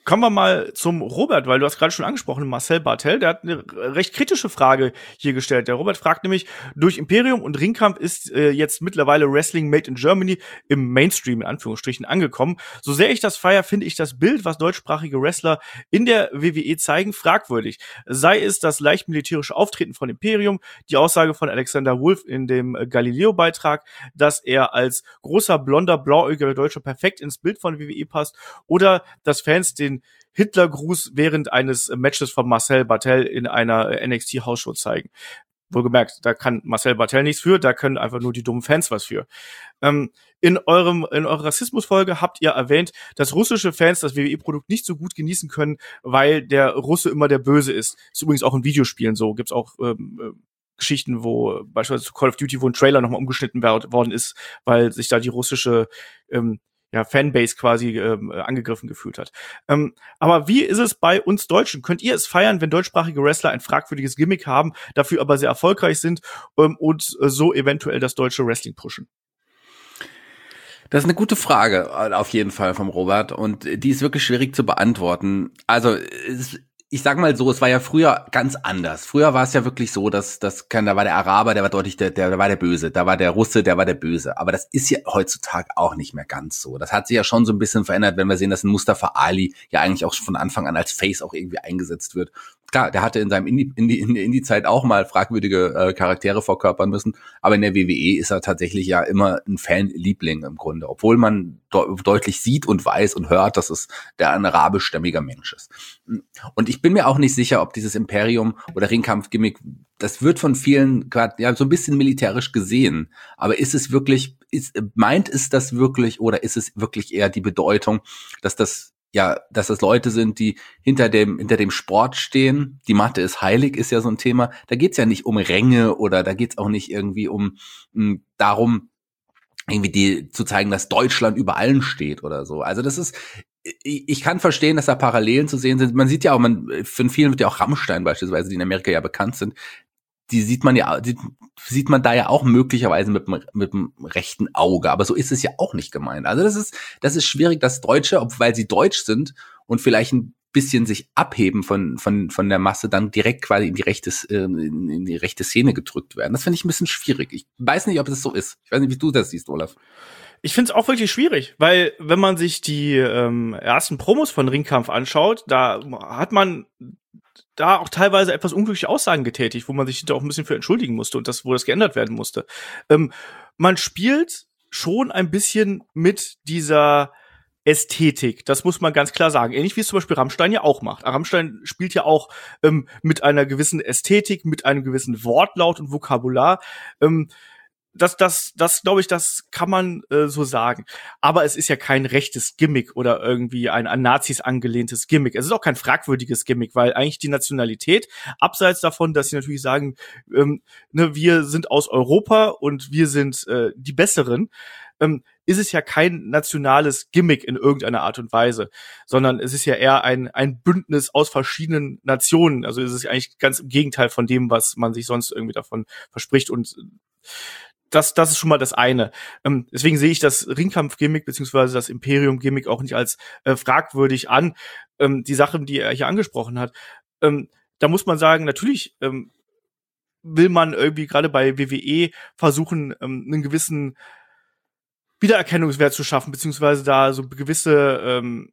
Kommen wir mal zum Robert, weil du hast gerade schon angesprochen, Marcel Barthel, der hat eine recht kritische Frage hier gestellt. Der Robert fragt nämlich, durch Imperium und Ringkampf ist äh, jetzt mittlerweile Wrestling Made in Germany im Mainstream in Anführungsstrichen angekommen. So sehr ich das feier, finde ich das Bild, was deutschsprachige Wrestler in der W W E zeigen, fragwürdig. Sei es das leicht militärische Auftreten von Imperium, die Aussage von Alexander Wolf in dem äh, Galileo-Beitrag, dass er als großer, blonder, blauäugiger Deutscher perfekt ins Bild von W W E passt, oder dass Fans den Hitlergruß während eines Matches von Marcel Barthel in einer N X T-Hausshow zeigen. Wohlgemerkt, da kann Marcel Barthel nichts für, da können einfach nur die dummen Fans was für. Ähm, in eurem in eurer Rassismusfolge habt ihr erwähnt, dass russische Fans das W W E-Produkt nicht so gut genießen können, weil der Russe immer der Böse ist. Ist übrigens auch in Videospielen so. Gibt's auch ähm, Geschichten, wo beispielsweise zu Call of Duty, wo ein Trailer nochmal umgeschnitten worden ist, weil sich da die russische ähm, ja, Fanbase quasi ähm, angegriffen gefühlt hat. Ähm, aber wie ist es bei uns Deutschen? Könnt ihr es feiern, wenn deutschsprachige Wrestler ein fragwürdiges Gimmick haben, dafür aber sehr erfolgreich sind ähm, und äh, so eventuell das deutsche Wrestling pushen? Das ist eine gute Frage, auf jeden Fall vom Robert, und die ist wirklich schwierig zu beantworten. Also es ich sag mal so, es war ja früher ganz anders. Früher war es ja wirklich so, dass das kann, da war der Araber, der war deutlich der, der, der war der Böse, da war der Russe, der war der Böse. Aber das ist ja heutzutage auch nicht mehr ganz so. Das hat sich ja schon so ein bisschen verändert, wenn wir sehen, dass ein Mustafa Ali ja eigentlich auch von Anfang an als Face auch irgendwie eingesetzt wird. Klar, der hatte in seinem Indie, Indie, in der Indie-Zeit auch mal fragwürdige äh, Charaktere verkörpern müssen, aber in der W W E ist er tatsächlich ja immer ein Fanliebling im Grunde, obwohl man de- deutlich sieht und weiß und hört, dass es der ein arabischstämmiger Mensch ist. Und ich bin mir auch nicht sicher, ob dieses Imperium oder Ringkampf-Gimmick, das wird von vielen gerade ja so ein bisschen militärisch gesehen, aber ist es wirklich, ist, meint es das wirklich, oder ist es wirklich eher die Bedeutung, dass das ja, dass das Leute sind, die hinter dem hinter dem Sport stehen. Die Matte ist heilig, ist ja so ein Thema. Da geht's ja nicht um Ränge, oder da geht's auch nicht irgendwie um m, darum, irgendwie die zu zeigen, dass Deutschland über allen steht oder so. Also das ist, ich, ich kann verstehen, dass da Parallelen zu sehen sind. Man sieht ja auch, man von vielen wird ja auch Rammstein beispielsweise, die in Amerika ja bekannt sind. Die sieht man ja, die sieht man da ja auch möglicherweise mit dem, mit dem rechten Auge. Aber so ist es ja auch nicht gemeint. Also das ist, das ist schwierig, dass Deutsche, ob, weil sie deutsch sind und vielleicht ein bisschen sich abheben von, von, von der Masse, dann direkt quasi in die rechte, in, in die rechte Szene gedrückt werden. Das finde ich ein bisschen schwierig. Ich weiß nicht, ob es so ist. Ich weiß nicht, wie du das siehst, Olaf. Ich finde es auch wirklich schwierig, weil wenn man sich die ähm, ersten Promos von Ringkampf anschaut, da hat man da auch teilweise etwas unglückliche Aussagen getätigt, wo man sich da auch ein bisschen für entschuldigen musste und das, wo das geändert werden musste. Ähm, man spielt schon ein bisschen mit dieser Ästhetik, das muss man ganz klar sagen. Ähnlich wie es zum Beispiel Rammstein ja auch macht. Rammstein spielt ja auch ähm, mit einer gewissen Ästhetik, mit einem gewissen Wortlaut und Vokabular. Ähm, Das, das, das, glaube ich, das kann man äh, so sagen. Aber es ist ja kein rechtes Gimmick oder irgendwie ein an Nazis angelehntes Gimmick. Es ist auch kein fragwürdiges Gimmick, weil eigentlich die Nationalität, abseits davon, dass sie natürlich sagen, ähm, ne, wir sind aus Europa und wir sind äh, die Besseren, ähm, ist es ja kein nationales Gimmick in irgendeiner Art und Weise, sondern es ist ja eher ein ein Bündnis aus verschiedenen Nationen. Also es ist eigentlich ganz im Gegenteil von dem, was man sich sonst irgendwie davon verspricht. Und Das, das ist schon mal das eine. Ähm, deswegen sehe ich das Ringkampf-Gimmick beziehungsweise das Imperium-Gimmick auch nicht als äh, fragwürdig an. Ähm, die Sachen, die er hier angesprochen hat, ähm, da muss man sagen, natürlich ähm, will man irgendwie gerade bei W W E versuchen, ähm, einen gewissen Wiedererkennungswert zu schaffen, beziehungsweise da so gewisse ähm,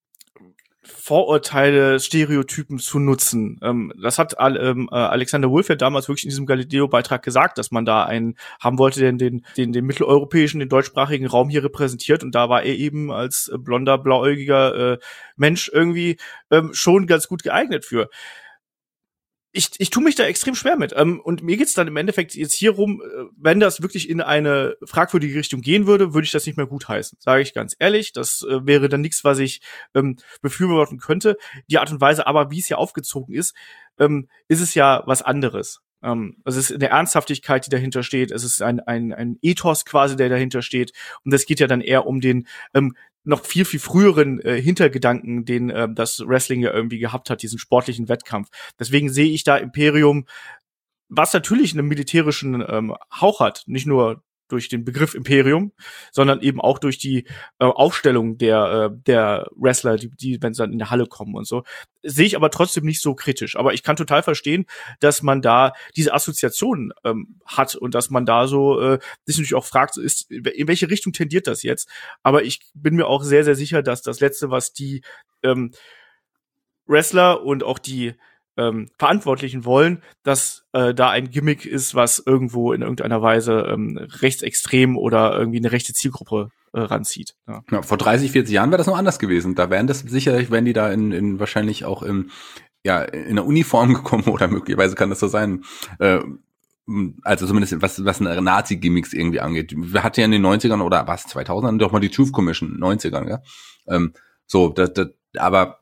Vorurteile, Stereotypen zu nutzen. Ähm, das hat ähm, Alexander Wolf ja damals wirklich in diesem Galileo-Beitrag gesagt, dass man da einen haben wollte, der den, den, den mitteleuropäischen, den deutschsprachigen Raum hier repräsentiert. Und da war er eben als äh, blonder, blauäugiger äh, Mensch irgendwie ähm, schon ganz gut geeignet für. Ich, ich tue mich da extrem schwer mit. Ähm, und mir geht's dann im Endeffekt jetzt hier rum, äh, wenn das wirklich in eine fragwürdige Richtung gehen würde, würde ich das nicht mehr gutheißen. Sage ich ganz ehrlich. Das äh, wäre dann nichts, was ich ähm, befürworten könnte. Die Art und Weise aber, wie es hier aufgezogen ist, ähm, ist es ja was anderes. Ähm, es ist eine Ernsthaftigkeit, die dahinter steht. Es ist ein, ein, ein Ethos quasi, der dahinter steht. Und es geht ja dann eher um den ähm, noch viel, viel früheren äh, Hintergedanken, den äh, das Wrestling ja irgendwie gehabt hat, diesen sportlichen Wettkampf. Deswegen sehe ich da Imperium, was natürlich einen militärischen ähm, Hauch hat, nicht nur durch den Begriff Imperium, sondern eben auch durch die äh, Aufstellung der äh, der Wrestler, die, die wenn sie dann in der Halle kommen und so. Sehe ich aber trotzdem nicht so kritisch. Aber ich kann total verstehen, dass man da diese Assoziationen ähm, hat und dass man da so äh, sich natürlich auch fragt, ist, in welche Richtung tendiert das jetzt? Aber ich bin mir auch sehr, sehr sicher, dass das Letzte, was die ähm, Wrestler und auch die ähm, Verantwortlichen wollen, dass äh, da ein Gimmick ist, was irgendwo in irgendeiner Weise ähm, rechtsextrem oder irgendwie eine rechte Zielgruppe äh, ranzieht. Ja. Ja, vor dreißig, vierzig Jahren wäre das noch anders gewesen. Da wären das sicherlich, wären die da in, in wahrscheinlich auch im, ja, in einer Uniform gekommen oder möglicherweise kann das so sein. Äh, also zumindest was, was Nazi-Gimmicks irgendwie angeht. Wir hatten ja in den neunzigern oder was, zweitausendern doch mal die Truth Commission, neunzigern, ja. Ähm, so, das, das, aber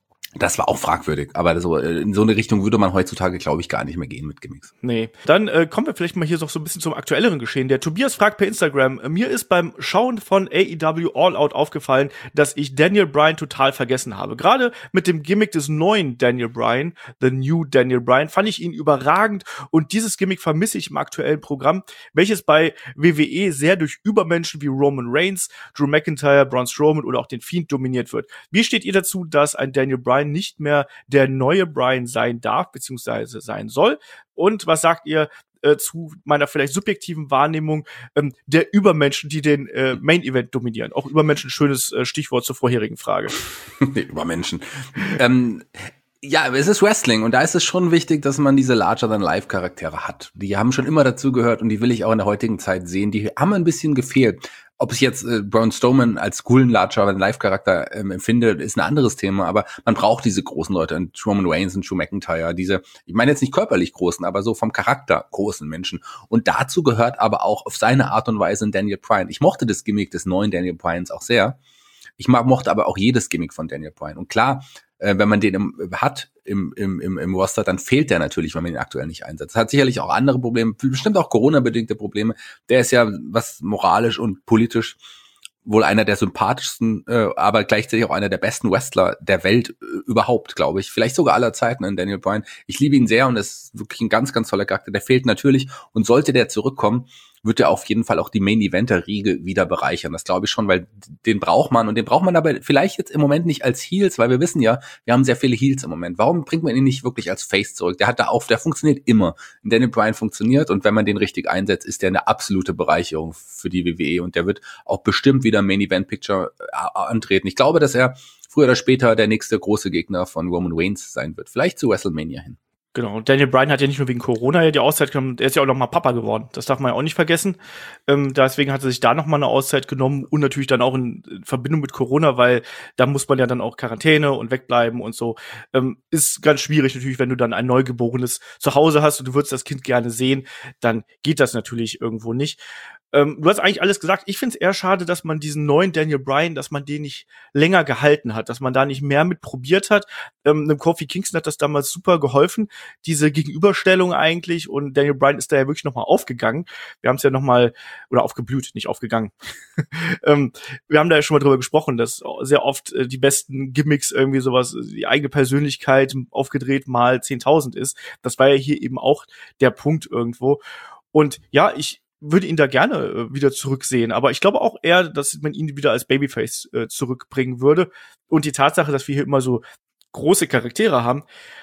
das war auch fragwürdig, aber so in so eine Richtung würde man heutzutage, glaube ich, gar nicht mehr gehen mit Gimmicks. Nee. Dann äh, kommen wir vielleicht mal hier noch so ein bisschen zum aktuelleren Geschehen. Der Tobias fragt per Instagram, mir ist beim Schauen von A E W All Out aufgefallen, dass ich Daniel Bryan total vergessen habe. Gerade mit dem Gimmick des neuen Daniel Bryan, The New Daniel Bryan, fand ich ihn überragend und dieses Gimmick vermisse ich im aktuellen Programm, welches bei W W E sehr durch Übermenschen wie Roman Reigns, Drew McIntyre, Braun Strowman oder auch den Fiend dominiert wird. Wie steht ihr dazu, dass ein Daniel Bryan nicht mehr der neue Bryan sein darf, beziehungsweise sein soll? Und was sagt ihr äh, zu meiner vielleicht subjektiven Wahrnehmung ähm, der Übermenschen, die den äh, Main-Event dominieren? Auch Übermenschen, schönes äh, Stichwort zur vorherigen Frage. Übermenschen. ähm, ja, es ist Wrestling und da ist es schon wichtig, dass man diese Larger-than-Life-Charaktere hat. Die haben schon immer dazu gehört und die will ich auch in der heutigen Zeit sehen. Die haben ein bisschen gefehlt. Ob ich jetzt äh, Braun Strowman als coolen Larger-than-Life-Charakter ähm, empfinde, ist ein anderes Thema, aber man braucht diese großen Leute, und Roman Reigns und Drew McIntyre, diese, ich meine jetzt nicht körperlich großen, aber so vom Charakter großen Menschen. Und dazu gehört aber auch auf seine Art und Weise ein Daniel Bryan. Ich mochte das Gimmick des neuen Daniel Bryans auch sehr. Ich mochte aber auch jedes Gimmick von Daniel Bryan. Und klar, äh, wenn man den im, hat im, im, im, im Roster, dann fehlt der natürlich, wenn man ihn aktuell nicht einsetzt. Hat sicherlich auch andere Probleme, bestimmt auch Corona-bedingte Probleme. Der ist ja, was moralisch und politisch wohl einer der sympathischsten, äh, aber gleichzeitig auch einer der besten Wrestler der Welt äh, überhaupt, glaube ich. Vielleicht sogar aller Zeiten in Daniel Bryan. Ich liebe ihn sehr und ist wirklich ein ganz, ganz toller Charakter. Der fehlt natürlich und sollte der zurückkommen, wird er auf jeden Fall auch die Main-Eventer-Riege wieder bereichern. Das glaube ich schon, weil den braucht man und den braucht man aber vielleicht jetzt im Moment nicht als Heels, weil wir wissen ja, wir haben sehr viele Heels im Moment. Warum bringt man ihn nicht wirklich als Face zurück? Der hat da auf, der funktioniert immer. Daniel Bryan funktioniert und wenn man den richtig einsetzt, ist der eine absolute Bereicherung für die W W E und der wird auch bestimmt wieder Main-Event-Picture antreten. Ich glaube, dass er früher oder später der nächste große Gegner von Roman Reigns sein wird. Vielleicht zu WrestleMania hin. Genau, und Daniel Bryan hat ja nicht nur wegen Corona ja die Auszeit genommen, er ist ja auch noch mal Papa geworden. Das darf man ja auch nicht vergessen. Ähm, deswegen hat er sich da noch mal eine Auszeit genommen und natürlich dann auch in Verbindung mit Corona, weil da muss man ja dann auch Quarantäne und wegbleiben und so. Ähm, ist ganz schwierig natürlich, wenn du dann ein Neugeborenes zu Hause hast und du würdest das Kind gerne sehen, dann geht das natürlich irgendwo nicht. Ähm, du hast eigentlich alles gesagt. Ich finde es eher schade, dass man diesen neuen Daniel Bryan, dass man den nicht länger gehalten hat, dass man da nicht mehr mit probiert hat. Ähm, einem Kofi Kingston hat das damals super geholfen, diese Gegenüberstellung eigentlich. Und Daniel Bryan ist da ja wirklich noch mal aufgegangen. Wir haben es ja noch mal, oder aufgeblüht, nicht aufgegangen. ähm, wir haben da ja schon mal drüber gesprochen, dass sehr oft äh, die besten Gimmicks irgendwie sowas, die eigene Persönlichkeit aufgedreht mal zehntausend ist. Das war ja hier eben auch der Punkt irgendwo. Und ja, ich würde ihn da gerne äh, wieder zurücksehen, aber ich glaube auch eher, dass man ihn wieder als Babyface äh, zurückbringen würde. Und die Tatsache, dass wir hier immer so große Charaktere haben,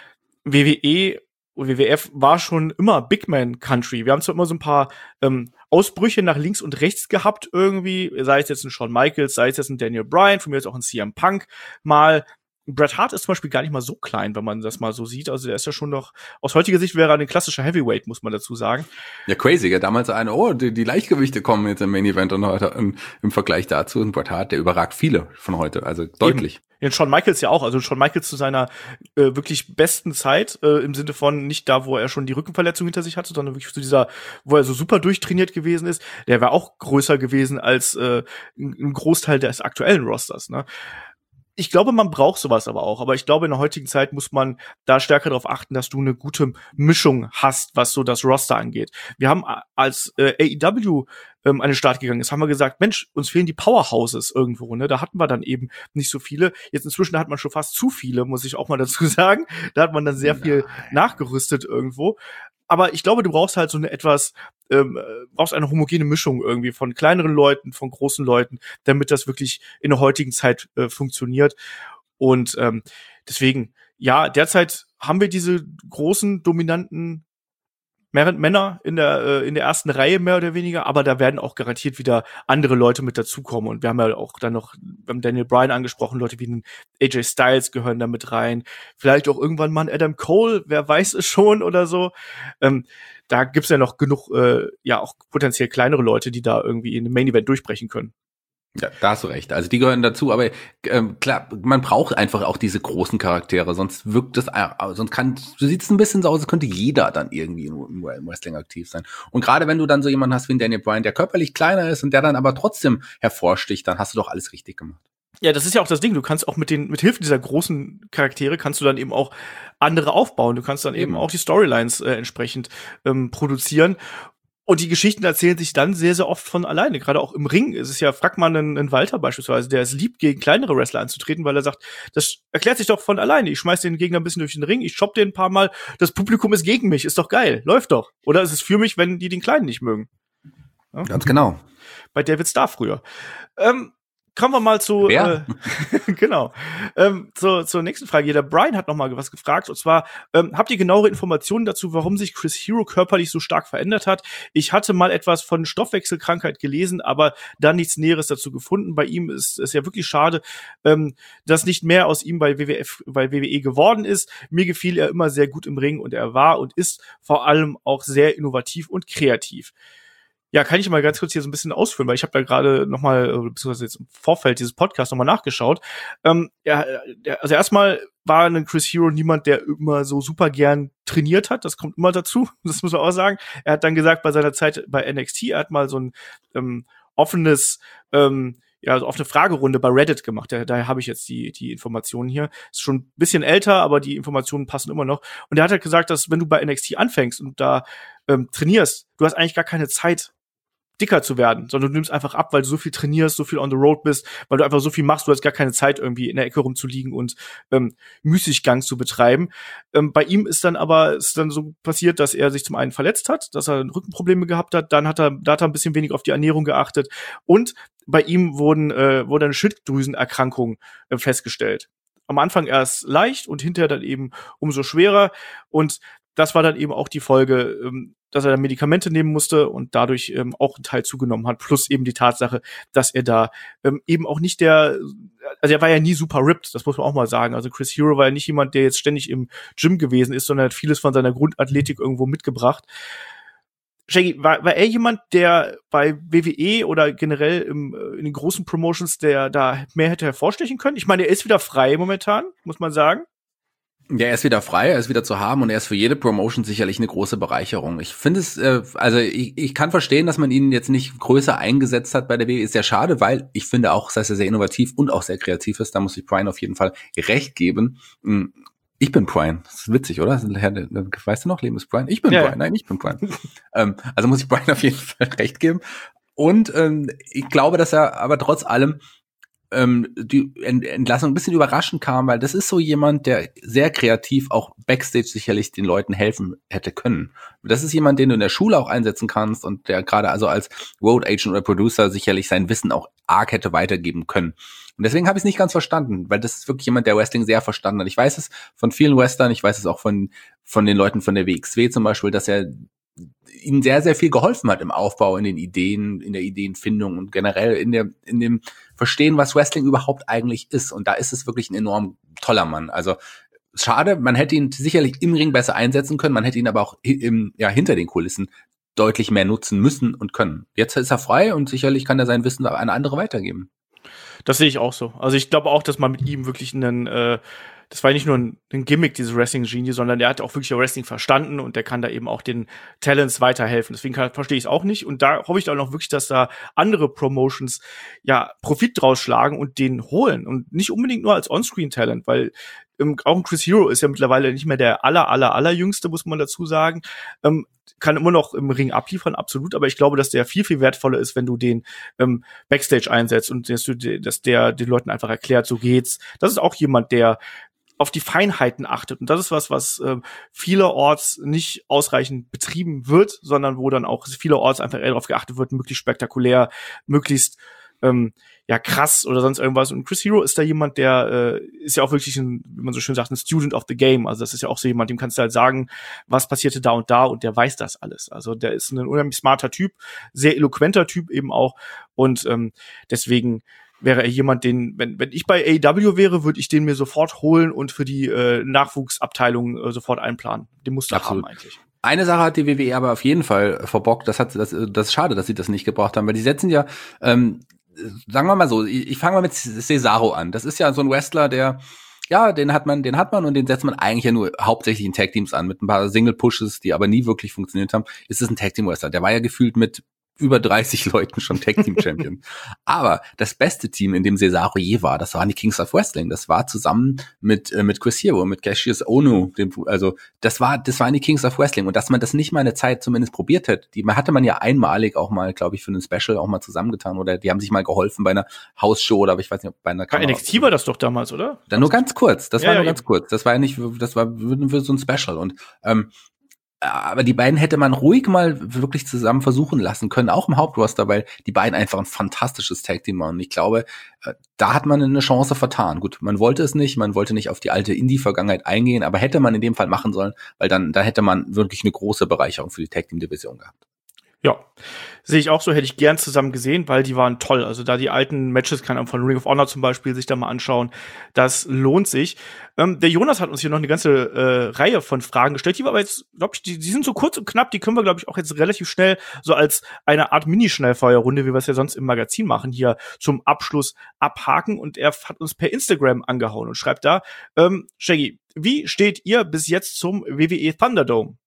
W W E und W W F war schon immer Big Man Country. Wir haben zwar immer so ein paar ähm, Ausbrüche nach links und rechts gehabt irgendwie, sei es jetzt ein Shawn Michaels, sei es jetzt ein Daniel Bryan, von mir jetzt auch ein C M Punk mal. Bret Hart ist zum Beispiel gar nicht mal so klein, wenn man das mal so sieht. Also der ist ja schon noch, aus heutiger Sicht wäre er ein klassischer Heavyweight, muss man dazu sagen. Ja, crazy. Ja, damals eine, oh, die, die Leichtgewichte kommen jetzt im Main Event und heute im, im Vergleich dazu. Und Bret Hart, der überragt viele von heute, also deutlich. Eben. Ja, Shawn Michaels ja auch. Also Shawn Michaels zu seiner äh, wirklich besten Zeit, äh, im Sinne von nicht da, wo er schon die Rückenverletzung hinter sich hatte, sondern wirklich zu dieser, wo er so super durchtrainiert gewesen ist. Der wäre auch größer gewesen als äh, ein Großteil des aktuellen Rosters, ne? Ich glaube, man braucht sowas aber auch. Aber ich glaube, in der heutigen Zeit muss man da stärker darauf achten, dass du eine gute Mischung hast, was so das Roster angeht. Wir haben, als äh, A E W ähm, an den Start gegangen ist, haben wir gesagt, Mensch, uns fehlen die Powerhouses irgendwo. Ne? Da hatten wir dann eben nicht so viele. Jetzt inzwischen hat man schon fast zu viele, muss ich auch mal dazu sagen. Da hat man dann sehr viel nachgerüstet irgendwo. Aber ich glaube, du brauchst halt so eine etwas ähm, brauchst eine homogene Mischung irgendwie von kleineren Leuten, von großen Leuten, damit das wirklich in der heutigen Zeit äh, funktioniert. Und ähm, deswegen, ja, derzeit haben wir diese großen, dominanten Männer in der äh, in der ersten Reihe mehr oder weniger, aber da werden auch garantiert wieder andere Leute mit dazukommen. Und wir haben ja auch dann noch, wir haben Daniel Bryan angesprochen, Leute wie A J Styles gehören da mit rein. Vielleicht auch irgendwann mal ein Adam Cole, wer weiß es schon oder so. Ähm, da gibt's ja noch genug, äh, ja auch potenziell kleinere Leute, die da irgendwie in dem Main Event durchbrechen können. Ja, da hast du recht. Also die gehören dazu, aber ähm, klar, man braucht einfach auch diese großen Charaktere, sonst wirkt das, äh, sonst kann, so sieht es ein bisschen so aus, als könnte jeder dann irgendwie im Wrestling aktiv sein. Und gerade wenn du dann so jemanden hast wie Daniel Bryan, der körperlich kleiner ist und der dann aber trotzdem hervorsticht, dann hast du doch alles richtig gemacht. Ja, das ist ja auch das Ding. Du kannst auch mit den, mit Hilfe dieser großen Charaktere kannst du dann eben auch andere aufbauen. Du kannst dann eben, eben auch die Storylines äh, entsprechend ähm, produzieren. Und die Geschichten erzählen sich dann sehr, sehr oft von alleine. Gerade auch im Ring ist es ja, frag mal einen, einen Walter beispielsweise, der es liebt, gegen kleinere Wrestler anzutreten, weil er sagt, das erklärt sich doch von alleine. Ich schmeiß den Gegner ein bisschen durch den Ring, ich chopp den ein paar Mal, das Publikum ist gegen mich, ist doch geil, läuft doch. Oder ist es für mich, wenn die den Kleinen nicht mögen? Ja? Ganz genau. Bei David Starr früher. Ähm, Kommen wir mal zu, Wer? äh, genau, ähm, zur, zur nächsten Frage. Der Brian hat noch mal was gefragt, und zwar, ähm, habt ihr genauere Informationen dazu, warum sich Chris Hero körperlich so stark verändert hat? Ich hatte mal etwas von Stoffwechselkrankheit gelesen, aber dann nichts Näheres dazu gefunden. Bei ihm ist es ja wirklich schade, ähm, dass nicht mehr aus ihm bei W W F, bei W W E geworden ist. Mir gefiel er immer sehr gut im Ring und er war und ist vor allem auch sehr innovativ und kreativ. Ja, kann ich mal ganz kurz hier so ein bisschen ausführen, weil ich habe da gerade noch mal, beziehungsweise jetzt im Vorfeld dieses Podcasts noch mal nachgeschaut. Ähm, ja, also erstmal war ein Chris Hero niemand, der immer so super gern trainiert hat. Das kommt immer dazu, das muss man auch sagen. Er hat dann gesagt, bei seiner Zeit bei N X T, er hat mal so ein ähm, offenes, ähm, ja, also offene Fragerunde bei Reddit gemacht. Da, daher habe ich jetzt die die Informationen hier. Ist schon ein bisschen älter, aber die Informationen passen immer noch. Und er hat halt gesagt, dass wenn du bei N X T anfängst und da ähm, trainierst, du hast eigentlich gar keine Zeit, dicker zu werden, sondern du nimmst einfach ab, weil du so viel trainierst, so viel on the road bist, weil du einfach so viel machst, du hast gar keine Zeit, irgendwie in der Ecke rumzuliegen und ähm, Müßiggang zu betreiben. Ähm, bei ihm ist dann aber ist dann so passiert, dass er sich zum einen verletzt hat, dass er Rückenprobleme gehabt hat, dann hat er, da hat er ein bisschen wenig auf die Ernährung geachtet und bei ihm wurden äh, wurde eine Schilddrüsenerkrankung äh, festgestellt. Am Anfang erst leicht und hinterher dann eben umso schwerer und das war dann eben auch die Folge, ähm, dass er dann Medikamente nehmen musste und dadurch ähm, auch einen Teil zugenommen hat. Plus eben die Tatsache, dass er da ähm, eben auch nicht der, also er war ja nie super ripped, das muss man auch mal sagen. Also Chris Hero war ja nicht jemand, der jetzt ständig im Gym gewesen ist, sondern hat vieles von seiner Grundathletik irgendwo mitgebracht. Shaggy, war, war er jemand, der bei W W E oder generell im, in den großen Promotions, der da mehr hätte hervorstechen können? Ich meine, er ist wieder frei momentan, muss man sagen. Ja, er ist wieder frei, er ist wieder zu haben und er ist für jede Promotion sicherlich eine große Bereicherung. Ich finde es, äh, also ich, ich kann verstehen, dass man ihn jetzt nicht größer eingesetzt hat bei der W W E. Ist sehr schade, weil ich finde auch, dass er sehr innovativ und auch sehr kreativ ist. Da muss ich Brian auf jeden Fall recht geben. Ich bin Brian. Das ist witzig, oder? Weißt du noch, Leben ist Brian? Ich bin ja. Brian. Nein, ich bin Brian. ähm, also muss ich Brian auf jeden Fall recht geben. Und ähm, ich glaube, dass er aber trotz allem ähm, die Entlassung ein bisschen überraschend kam, weil das ist so jemand, der sehr kreativ auch Backstage sicherlich den Leuten helfen hätte können. Das ist jemand, den du in der Schule auch einsetzen kannst und der gerade also als Road Agent oder Producer sicherlich sein Wissen auch arg hätte weitergeben können. Und deswegen habe ich es nicht ganz verstanden, weil das ist wirklich jemand, der Wrestling sehr verstanden hat. Ich weiß es von vielen Wrestlern, ich weiß es auch von von den Leuten von der W X W zum Beispiel, dass er ihnen sehr, sehr viel geholfen hat im Aufbau, in den Ideen, in der Ideenfindung und generell in der in dem Verstehen, was Wrestling überhaupt eigentlich ist. Und da ist es wirklich ein enorm toller Mann. Also schade, man hätte ihn sicherlich im Ring besser einsetzen können, man hätte ihn aber auch im, ja, hinter den Kulissen deutlich mehr nutzen müssen und können. Jetzt ist er frei und sicherlich kann er sein Wissen an andere weitergeben. Das sehe ich auch so. Also ich glaube auch, dass man mit ihm wirklich einen äh das war nicht nur ein, ein Gimmick, dieses Wrestling-Genie, sondern der hat auch wirklich Wrestling verstanden und der kann da eben auch den Talents weiterhelfen. Deswegen kann, verstehe ich es auch nicht. Und da hoffe ich dann auch wirklich, dass da andere Promotions ja Profit draus schlagen und den holen. Und nicht unbedingt nur als On-Screen-Talent, weil ähm, auch ein Chris Hero ist ja mittlerweile nicht mehr der aller, aller, aller Jüngste, muss man dazu sagen. Ähm, kann immer noch im Ring abliefern, absolut, aber ich glaube, dass der viel, viel wertvoller ist, wenn du den ähm, Backstage einsetzt und dass, du, dass der den Leuten einfach erklärt, so geht's. Das ist auch jemand, der auf die Feinheiten achtet. Und das ist was, was äh, vielerorts nicht ausreichend betrieben wird, sondern wo dann auch vielerorts einfach eher darauf geachtet wird, möglichst spektakulär, möglichst ähm, ja krass oder sonst irgendwas. Und Chris Hero ist da jemand, der äh, ist ja auch wirklich ein, wie man so schön sagt, ein Student of the Game. Also das ist ja auch so jemand, dem kannst du halt sagen, was passierte da und da, und der weiß das alles. Also der ist ein unheimlich smarter Typ, sehr eloquenter Typ eben auch, und ähm, deswegen wäre er jemand, den, wenn wenn ich bei A E W wäre, würde ich den mir sofort holen und für die äh, Nachwuchsabteilung äh, sofort einplanen. Den musst du haben eigentlich. Eine Sache hat die W W E aber auf jeden Fall verbockt. Das hat das, das ist schade, dass sie das nicht gebraucht haben, weil die setzen ja, ähm, sagen wir mal so, ich, ich fange mal mit Cesaro an. Das ist ja so ein Wrestler, der, ja, den hat man, den hat man und den setzt man eigentlich ja nur hauptsächlich in Tag-Teams an, mit ein paar Single-Pushes, die aber nie wirklich funktioniert haben. Ist es ein Tag-Team-Wrestler? Der war ja gefühlt mit über dreißig Leuten schon Tag-Team-Champion. Aber das beste Team, in dem Cesaro je war, das waren die Kings of Wrestling. Das war zusammen mit äh, mit Chris Hero, mit Cassius Ohno. Dem, also das war das waren die Kings of Wrestling. Und dass man das nicht mal eine Zeit zumindest probiert hat, die hatte man ja einmalig auch mal, glaube ich, für einen Special auch mal zusammengetan. Oder die haben sich mal geholfen bei einer Hausshow oder ich weiß nicht, bei einer Kamera. Bei N X T war das doch damals, oder? Dann nur ganz kurz. Das ja, war ja, nur ganz eben. kurz. Das war ja nicht, das war für so ein Special. Und ähm, aber die beiden hätte man ruhig mal wirklich zusammen versuchen lassen können, auch im Hauptroster, weil die beiden einfach ein fantastisches Tag-Team waren. Und ich glaube, da hat man eine Chance vertan. Gut, man wollte es nicht, man wollte nicht auf die alte Indie-Vergangenheit eingehen, aber hätte man in dem Fall machen sollen, weil dann da hätte man wirklich eine große Bereicherung für die Tag-Team-Division gehabt. Ja, sehe ich auch so, hätte ich gern zusammen gesehen, weil die waren toll. Also da die alten Matches, kann man von Ring of Honor zum Beispiel sich da mal anschauen. Das lohnt sich. Ähm, der Jonas hat uns hier noch eine ganze äh, Reihe von Fragen gestellt, die wir aber jetzt, glaube ich, die, die sind so kurz und knapp, die können wir, glaube ich, auch jetzt relativ schnell so als eine Art Mini-Schnellfeuerrunde, wie wir es ja sonst im Magazin machen, hier zum Abschluss abhaken. Und er hat uns per Instagram angehauen und schreibt da, ähm, Shaggy, wie steht ihr bis jetzt zum W W E Thunderdome?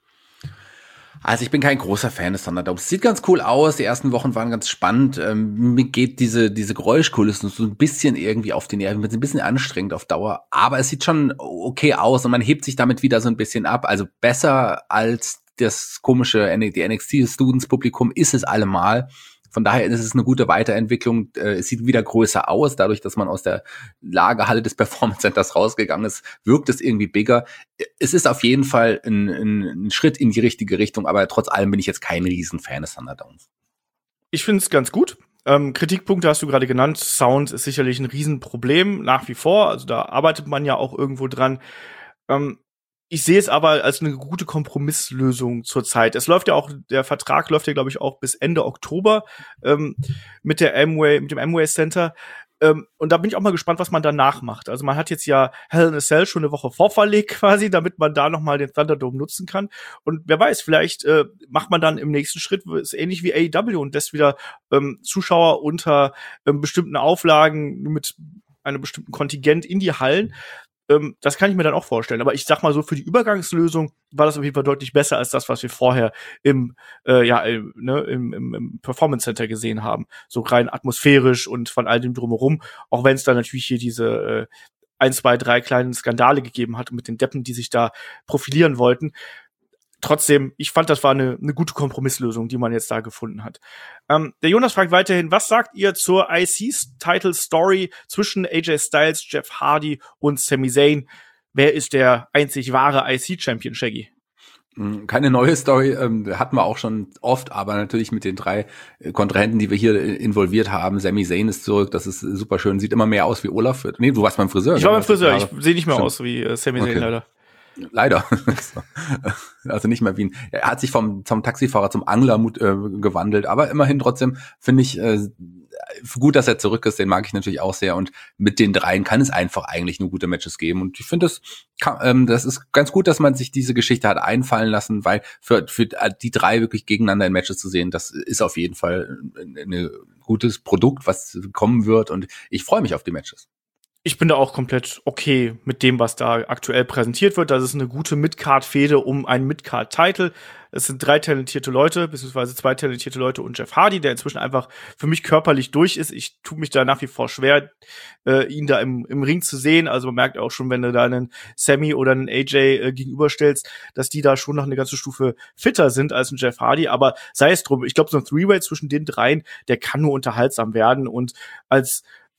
Also ich bin kein großer Fan des Thunderdomes. Sieht ganz cool aus, die ersten Wochen waren ganz spannend. Ähm, mir geht diese diese Geräuschkulissen so ein bisschen irgendwie auf die Nerven, wird ein bisschen anstrengend auf Dauer, aber es sieht schon okay aus und man hebt sich damit wieder so ein bisschen ab. Also besser als das komische die N X T-Students-Publikum ist es allemal. Von daher ist es eine gute Weiterentwicklung. Es sieht wieder größer aus. Dadurch, dass man aus der Lagerhalle des Performance Centers rausgegangen ist, wirkt es irgendwie bigger. Es ist auf jeden Fall ein, ein, ein Schritt in die richtige Richtung, aber trotz allem bin ich jetzt kein Riesenfan des Thunderdomes. Ich finde es ganz gut. Ähm, Kritikpunkte hast du gerade genannt. Sound ist sicherlich ein Riesenproblem nach wie vor. Also da arbeitet man ja auch irgendwo dran. Ähm, Ich sehe es aber als eine gute Kompromisslösung zurzeit. Es läuft ja auch, der Vertrag läuft ja, glaube ich, auch bis Ende Oktober ähm, mit der Amway, mit dem Amway Center. Ähm, und da bin ich auch mal gespannt, was man danach macht. Also man hat jetzt ja Hell in a Cell schon eine Woche vorverlegt quasi, damit man da noch mal den Thunderdome nutzen kann. Und wer weiß, vielleicht äh, macht man dann im nächsten Schritt, ist ähnlich wie A E W und lässt wieder ähm, Zuschauer unter ähm, bestimmten Auflagen mit einem bestimmten Kontingent in die Hallen. Das kann ich mir dann auch vorstellen. Aber ich sag mal so, für die Übergangslösung war das auf jeden Fall deutlich besser als das, was wir vorher im, äh, ja, im, ne, im, im, im Performance Center gesehen haben. So rein atmosphärisch und von all dem drumherum. Auch wenn es da natürlich hier diese äh, ein, zwei, drei kleinen Skandale gegeben hat mit den Deppen, die sich da profilieren wollten. Trotzdem, ich fand, das war eine, eine gute Kompromisslösung, die man jetzt da gefunden hat. Ähm, der Jonas fragt weiterhin, was sagt ihr zur I C-Title-Story zwischen A J Styles, Jeff Hardy und Sami Zayn? Wer ist der einzig wahre I C-Champion, Shaggy? Keine neue Story, ähm, hatten wir auch schon oft, aber natürlich mit den drei Kontrahenten, die wir hier involviert haben. Sami Zayn ist zurück, das ist super schön, sieht immer mehr aus wie Olaf. Nee, du warst beim Friseur. Ich war beim Friseur, ich sehe nicht mehr Stimmt. aus wie äh, Sami Zayn, Okay. leider. Leider. Also nicht mehr wie ein, er hat sich vom, vom Taxifahrer zum Angler äh, gewandelt, aber immerhin trotzdem finde ich äh, gut, dass er zurück ist, den mag ich natürlich auch sehr und mit den dreien kann es einfach eigentlich nur gute Matches geben und ich finde das, kann, ähm, das ist ganz gut, dass man sich diese Geschichte hat einfallen lassen, weil für, für die drei wirklich gegeneinander in Matches zu sehen, das ist auf jeden Fall ein gutes Produkt, was kommen wird und ich freue mich auf die Matches. Ich bin da auch komplett okay mit dem, was da aktuell präsentiert wird. Das ist eine gute Mid-Card-Fehde um einen Mid-Card-Title. Es sind drei talentierte Leute, beziehungsweise zwei talentierte Leute und Jeff Hardy, der inzwischen einfach für mich körperlich durch ist. Ich tue mich da nach wie vor schwer, äh, ihn da im, im Ring zu sehen. Also man merkt auch schon, wenn du da einen Sammy oder einen A J äh, gegenüberstellst, dass die da schon noch eine ganze Stufe fitter sind als ein Jeff Hardy. Aber sei es drum, ich glaube, so ein Three-Way zwischen den dreien, der kann nur unterhaltsam werden. Und als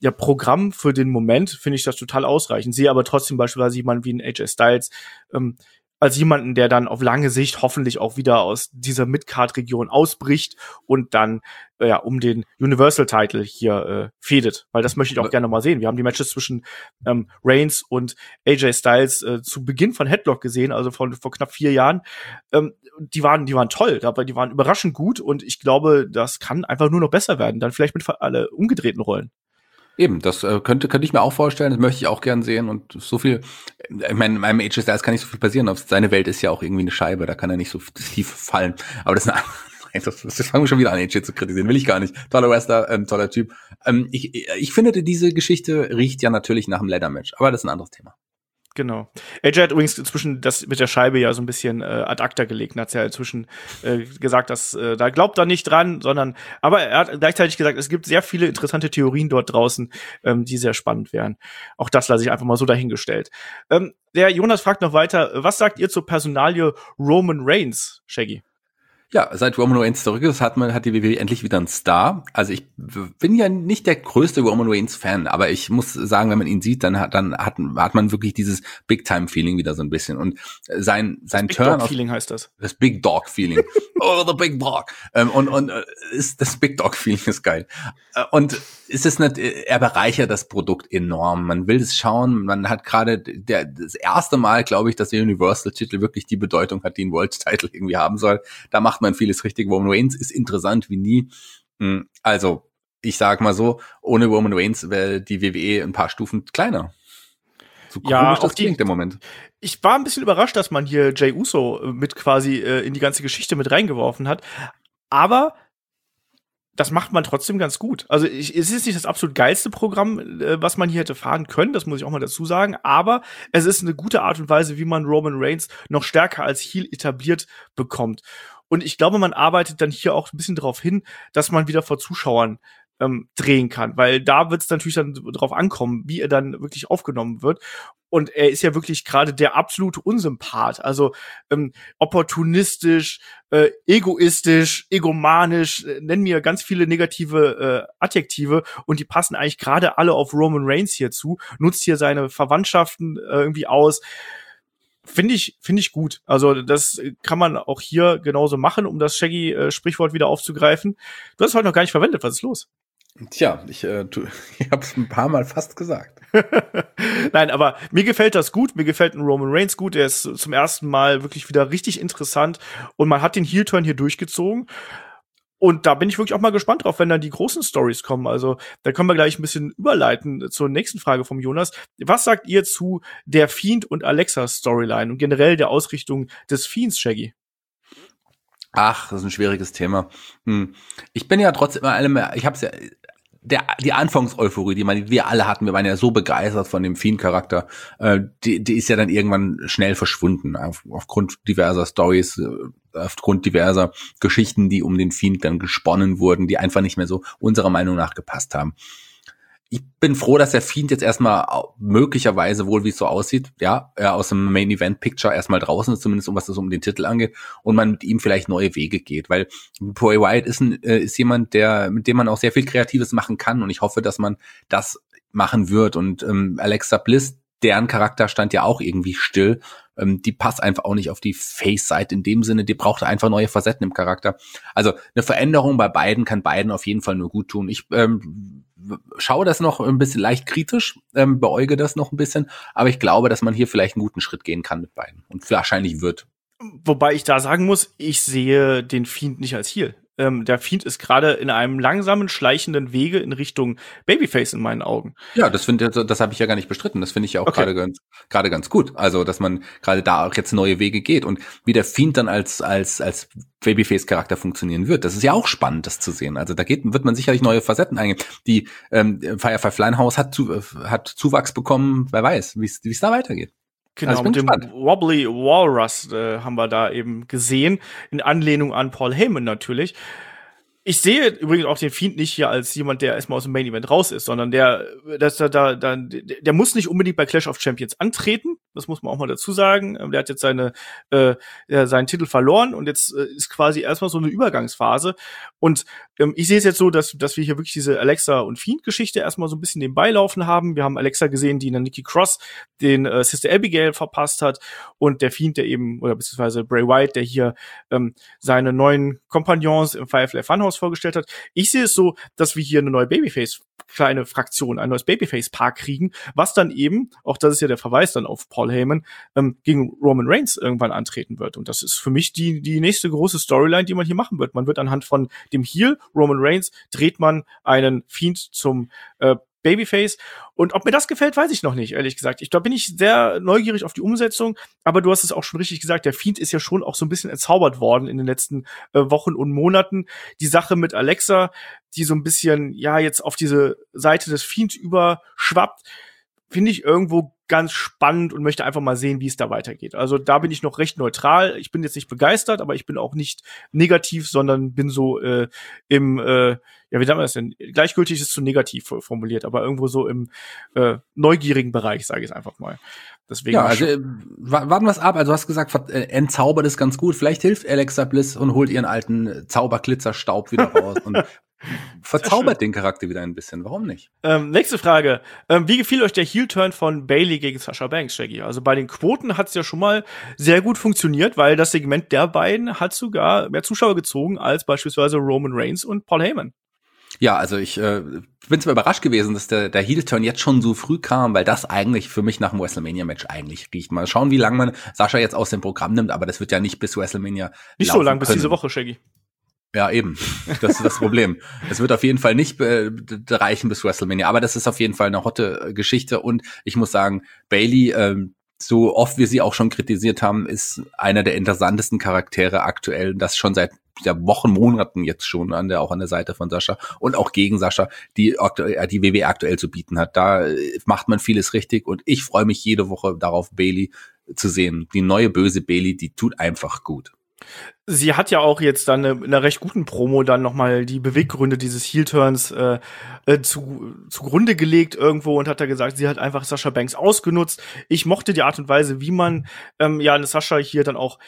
ja, Programm für den Moment finde ich das total ausreichend. Sehe aber trotzdem beispielsweise jemanden wie ein A J Styles ähm, als jemanden, der dann auf lange Sicht hoffentlich auch wieder aus dieser Mid-Card-Region ausbricht und dann äh, ja um den Universal-Title hier äh, fädet. Weil das möchte ich auch gerne mal sehen. Wir haben die Matches zwischen ähm, Reigns und A J Styles äh, zu Beginn von Headlock gesehen, also von vor knapp vier Jahren. Ähm, die waren, die waren toll, aber die waren überraschend gut und ich glaube, das kann einfach nur noch besser werden. Dann vielleicht mit alle umgedrehten Rollen. Eben, das äh, könnte könnte ich mir auch vorstellen, das möchte ich auch gern sehen und so viel, ich meine, in meinem A J Styles kann nicht so viel passieren, seine Welt ist ja auch irgendwie eine Scheibe, da kann er nicht so tief fallen, aber das ist eine Das, das fangen wir schon wieder an, A J zu kritisieren. Will ich gar nicht. Toller Wrestler, ähm, toller Typ. Ähm, ich, ich finde, diese Geschichte riecht ja natürlich nach einem Ladder-Match, aber das ist ein anderes Thema. Genau. A J hat übrigens inzwischen das mit der Scheibe ja so ein bisschen äh, ad acta gelegt. Er hat ja inzwischen äh, gesagt, dass äh, da glaubt er nicht dran, sondern aber er hat gleichzeitig gesagt, es gibt sehr viele interessante Theorien dort draußen, ähm, die sehr spannend wären. Auch das lasse ich einfach mal so dahingestellt. Ähm, der Jonas fragt noch weiter, was sagt ihr zur Personalie Roman Reigns, Shaggy? Ja, seit Roman Reigns zurück ist, hat man, hat die W W E endlich wieder einen Star. Also ich bin ja nicht der größte Roman Reigns Fan, aber ich muss sagen, wenn man ihn sieht, dann hat, dann hat, hat man wirklich dieses Big-Time-Feeling wieder so ein bisschen. Und sein, sein das Turn. Big Dog-Feeling heißt das. Das Big Dog-Feeling. Oh, the Big Dog. Ähm, und, und, ist, das Big Dog-Feeling ist geil. Und ist es nicht, er bereichert das Produkt enorm. Man will es schauen. Man hat gerade der, das erste Mal, glaube ich, dass der Universal-Titel wirklich die Bedeutung hat, die ein World-Title irgendwie haben soll. Da macht man vieles richtig. Roman Reigns ist interessant wie nie. Also, ich sag mal so, ohne Roman Reigns wäre die W W E ein paar Stufen kleiner. So ja, komisch das auch die, klingt im Moment. Ich war ein bisschen überrascht, dass man hier Jey Uso mit quasi äh, in die ganze Geschichte mit reingeworfen hat. Aber das macht man trotzdem ganz gut. Also ich, es ist nicht das absolut geilste Programm, äh, was man hier hätte fahren können, das muss ich auch mal dazu sagen, aber es ist eine gute Art und Weise, wie man Roman Reigns noch stärker als Heel etabliert bekommt. Und ich glaube, man arbeitet dann hier auch ein bisschen darauf hin, dass man wieder vor Zuschauern ähm, drehen kann, weil da wird es natürlich dann drauf ankommen, wie er dann wirklich aufgenommen wird. Und er ist ja wirklich gerade der absolute Unsympath, also ähm, opportunistisch, äh, egoistisch, egomanisch, äh, nennen mir ganz viele negative äh, Adjektive und die passen eigentlich gerade alle auf Roman Reigns hier zu, nutzt hier seine Verwandtschaften äh, irgendwie aus. Finde ich, finde ich gut. Also das kann man auch hier genauso machen, um das Shaggy-Sprichwort wieder aufzugreifen. Du hast es heute noch gar nicht verwendet. Was ist los? Tja, ich, äh, ich habe es ein paar Mal fast gesagt. Nein, aber mir gefällt das gut. Mir gefällt ein Roman Reigns gut. Er ist zum ersten Mal wirklich wieder richtig interessant und man hat den Heel-Turn hier durchgezogen. Und da bin ich wirklich auch mal gespannt drauf, wenn dann die großen Stories kommen. Also da können wir gleich ein bisschen überleiten zur nächsten Frage vom Jonas. Was sagt ihr zu der Fiend und Alexa Storyline und generell der Ausrichtung des Fiends, Shaggy? Ach, das ist ein schwieriges Thema. Hm. Ich bin ja trotzdem allem, ich hab's ja, der, die Anfangseuphorie, die man, wir alle hatten, wir waren ja so begeistert von dem Fiend-Charakter, äh, die, die ist ja dann irgendwann schnell verschwunden, auf, aufgrund diverser Stories, aufgrund diverser Geschichten, die um den Fiend dann gesponnen wurden, die einfach nicht mehr so unserer Meinung nach gepasst haben. Ich bin froh, dass der Fiend jetzt erstmal möglicherweise wohl, wie es so aussieht, ja, er aus dem Main Event Picture erstmal draußen ist, zumindest um was das um den Titel angeht, und man mit ihm vielleicht neue Wege geht, weil Bray Wyatt ist ein, äh, ist jemand, der, mit dem man auch sehr viel Kreatives machen kann, und ich hoffe, dass man das machen wird. Und ähm, Alexa Bliss, deren Charakter stand ja auch irgendwie still. Ähm, die passt einfach auch nicht auf die Face-Seite in dem Sinne, die braucht einfach neue Facetten im Charakter. Also eine Veränderung bei beiden kann beiden auf jeden Fall nur gut tun. Ich ähm, schaue das noch ein bisschen leicht kritisch, ähm, beäuge das noch ein bisschen, aber ich glaube, dass man hier vielleicht einen guten Schritt gehen kann mit beiden und wahrscheinlich wird. Wobei ich da sagen muss, ich sehe den Fiend nicht als Heel. Ähm, der Fiend ist gerade in einem langsamen, schleichenden Wege in Richtung Babyface in meinen Augen. Ja, das finde das habe ich ja gar nicht bestritten. Das finde ich ja auch gerade okay. ganz gerade ganz gut. Also, dass man gerade da auch jetzt neue Wege geht und wie der Fiend dann als als als Babyface-Charakter funktionieren wird. Das ist ja auch spannend, das zu sehen. Also da geht wird man sicherlich neue Facetten eingehen. Die ähm, Firefly Funhouse hat zu, hat Zuwachs bekommen. Wer weiß, wie es wie es da weitergeht. Genau, also mit dem Wobbly Walrus äh, haben wir da eben gesehen, in Anlehnung an Paul Heyman natürlich. Ich sehe übrigens auch den Fiend nicht hier als jemand, der erstmal aus dem Main Event raus ist, sondern der, dass er da, da, der muss nicht unbedingt bei Clash of Champions antreten, Das muss man auch mal dazu sagen. Der hat jetzt seine äh, seinen Titel verloren und jetzt äh, ist quasi erstmal so eine Übergangsphase. Und ähm, ich sehe es jetzt so, dass dass wir hier wirklich diese Alexa und Fiend-Geschichte erstmal so ein bisschen nebenbei laufen haben. Wir haben Alexa gesehen, die in der Nikki Cross den äh, Sister Abigail verpasst hat und der Fiend, der eben, oder beziehungsweise Bray Wyatt, der hier ähm, seine neuen Kompagnons im Firefly Funhouse vorgestellt hat. Ich sehe es so, dass wir hier eine neue Babyface kleine Fraktion, ein neues Babyface-Paar kriegen, was dann eben, auch das ist ja der Verweis dann auf Paul Heyman, ähm, gegen Roman Reigns irgendwann antreten wird. Und das ist für mich die die nächste große Storyline, die man hier machen wird. Man wird anhand von dem Heel Roman Reigns dreht man einen Fiend zum äh, Babyface. Und ob mir das gefällt, weiß ich noch nicht, ehrlich gesagt. Ich, da bin ich sehr neugierig auf die Umsetzung, aber du hast es auch schon richtig gesagt, der Fiend ist ja schon auch so ein bisschen entzaubert worden in den letzten äh, Wochen und Monaten. Die Sache mit Alexa, die so ein bisschen, ja, jetzt auf diese Seite des Fiend überschwappt, finde ich irgendwo ganz spannend und möchte einfach mal sehen, wie es da weitergeht. Also da bin ich noch recht neutral. Ich bin jetzt nicht begeistert, aber ich bin auch nicht negativ, sondern bin so äh, im, äh, ja, wie sagen wir das denn? Gleichgültig ist zu negativ formuliert, aber irgendwo so im äh, neugierigen Bereich, sage ich es einfach mal. Deswegen ja, also äh, warten wir es ab. Also du hast gesagt, äh, entzaubert ist ganz gut. Vielleicht hilft Alexa Bliss und holt ihren alten Zauberglitzerstaub wieder raus und verzaubert den Charakter wieder ein bisschen. Warum nicht? Ähm, nächste Frage. Ähm, wie gefiel euch der Heel-Turn von Bayley gegen Sasha Banks, Shaggy? Also bei den Quoten hat's ja schon mal sehr gut funktioniert, weil das Segment der beiden hat sogar mehr Zuschauer gezogen als beispielsweise Roman Reigns und Paul Heyman. Ja, also ich äh, bin zwar überrascht gewesen, dass der, der Heel-Turn jetzt schon so früh kam, weil das eigentlich für mich nach dem WrestleMania-Match eigentlich riecht. Mal schauen, wie lange man Sascha jetzt aus dem Programm nimmt, aber das wird ja nicht bis WrestleMania Nicht so lang, bis diese Woche, Shaggy. Ja, eben. Das ist das Problem. Es wird auf jeden Fall nicht äh, reichen bis WrestleMania, aber das ist auf jeden Fall eine hotte Geschichte und ich muss sagen, Bayley, ähm, so oft wir sie auch schon kritisiert haben, ist einer der interessantesten Charaktere aktuell, das schon seit ja, Wochen, Monaten jetzt schon an der auch an der Seite von Sascha und auch gegen Sascha, die aktuell, die W W E aktuell zu bieten hat. Da macht man vieles richtig und ich freue mich jede Woche darauf, Bayley zu sehen. Die neue böse Bayley, die tut einfach gut. Sie hat ja auch jetzt dann in einer recht guten Promo dann nochmal die Beweggründe dieses Heel-Turns äh, äh, zu, zugrunde gelegt irgendwo und hat da gesagt, sie hat einfach Sasha Banks ausgenutzt. Ich mochte die Art und Weise, wie man ähm, ja eine Sasha hier dann auch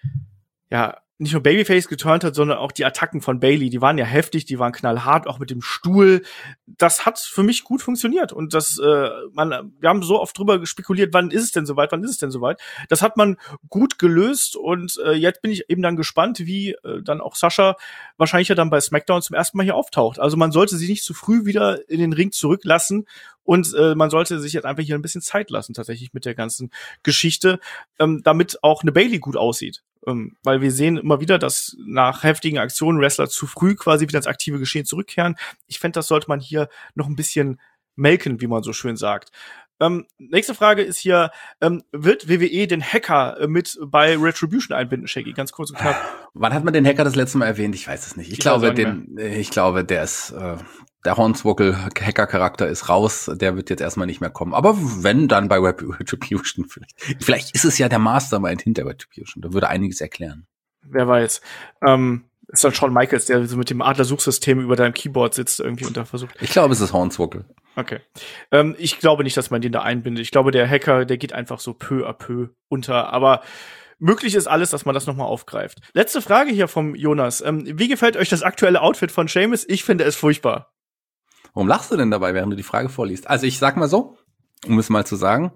ja nicht nur Babyface geturnt hat, sondern auch die Attacken von Bayley, die waren ja heftig, die waren knallhart, auch mit dem Stuhl. Das hat für mich gut funktioniert und das, äh, man, wir haben so oft drüber spekuliert, wann ist es denn soweit, wann ist es denn soweit. Das hat man gut gelöst und äh, jetzt bin ich eben dann gespannt, wie äh, dann auch Sascha wahrscheinlich ja dann bei SmackDown zum ersten Mal hier auftaucht. Also man sollte sie nicht zu früh wieder in den Ring zurücklassen und äh, man sollte sich jetzt einfach hier ein bisschen Zeit lassen tatsächlich mit der ganzen Geschichte, ähm, damit auch eine Bayley gut aussieht. Ähm, weil wir sehen immer wieder, dass nach heftigen Aktionen Wrestler zu früh quasi wieder ins aktive Geschehen zurückkehren. Ich fände, das sollte man hier noch ein bisschen melken, wie man so schön sagt. Ähm, nächste Frage ist hier, ähm, wird W W E den Hacker äh, mit bei Retribution einbinden, Shaggy? Ganz kurz und knapp. Wann hat man den Hacker das letzte Mal erwähnt? Ich weiß es nicht. Ich, ich glaube, den, ich glaube, der ist, äh, der Hornswoggle-Hacker-Charakter ist raus. Der wird jetzt erstmal nicht mehr kommen. Aber wenn, dann bei Retribution vielleicht. Vielleicht ist es ja der Mastermind hinter Retribution. Da würde einiges erklären. Wer weiß. Ähm, ist dann Shawn Michaels, der so mit dem Adler-Suchsystem über deinem Keyboard sitzt irgendwie und da versucht. Ich glaube, es ist Hornswoggle. Okay. Ähm, ich glaube nicht, dass man den da einbindet. Ich glaube, der Hacker, der geht einfach so peu à peu unter. Aber möglich ist alles, dass man das nochmal aufgreift. Letzte Frage hier vom Jonas. Ähm, wie gefällt euch das aktuelle Outfit von Sheamus? Ich finde es furchtbar. Warum lachst du denn dabei, während du die Frage vorliest? Also ich sag mal so, um es mal zu sagen,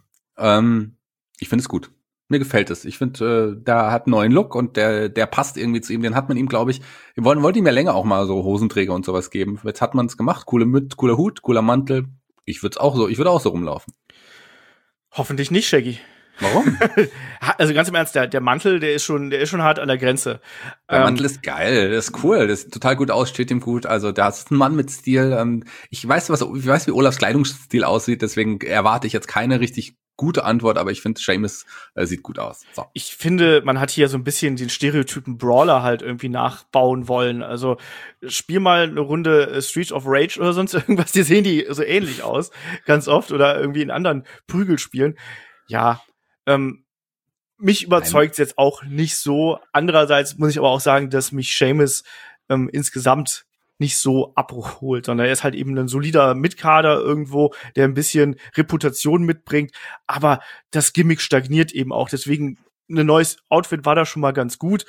ähm, ich finde es gut. Mir gefällt es. Ich finde, äh, der hat einen neuen Look und der der passt irgendwie zu ihm. Den hat man ihm, glaube ich, wir wollten, wollten ihm ja länger auch mal so Hosenträger und sowas geben. Jetzt hat man es gemacht. Coole Mütze, cooler Hut, cooler Mantel. Ich würde es auch so, ich würde auch so rumlaufen. Hoffentlich nicht, Shaggy. Warum? Also ganz im Ernst, der, der Mantel, der ist schon, der ist schon hart an der Grenze. Der ähm, Mantel ist geil, das ist cool, das sieht total gut aus, steht ihm gut. Also da ist ein Mann mit Stil. Ähm, ich weiß, was, ich weiß, wie Olafs Kleidungsstil aussieht, deswegen erwarte ich jetzt keine richtig gute Antwort, aber ich finde, Sheamus äh, sieht gut aus. So. Ich finde, man hat hier so ein bisschen den Stereotypen Brawler halt irgendwie nachbauen wollen. Also spiel mal eine Runde äh, Streets of Rage oder sonst irgendwas, die sehen die so ähnlich aus, ganz oft, oder irgendwie in anderen Prügelspielen. Ja, ähm, mich überzeugt's jetzt auch nicht so. Andererseits muss ich aber auch sagen, dass mich Sheamus ähm, insgesamt nicht so abholt, sondern er ist halt eben ein solider Mitkader irgendwo, der ein bisschen Reputation mitbringt, aber das Gimmick stagniert eben auch, deswegen ein neues Outfit war da schon mal ganz gut.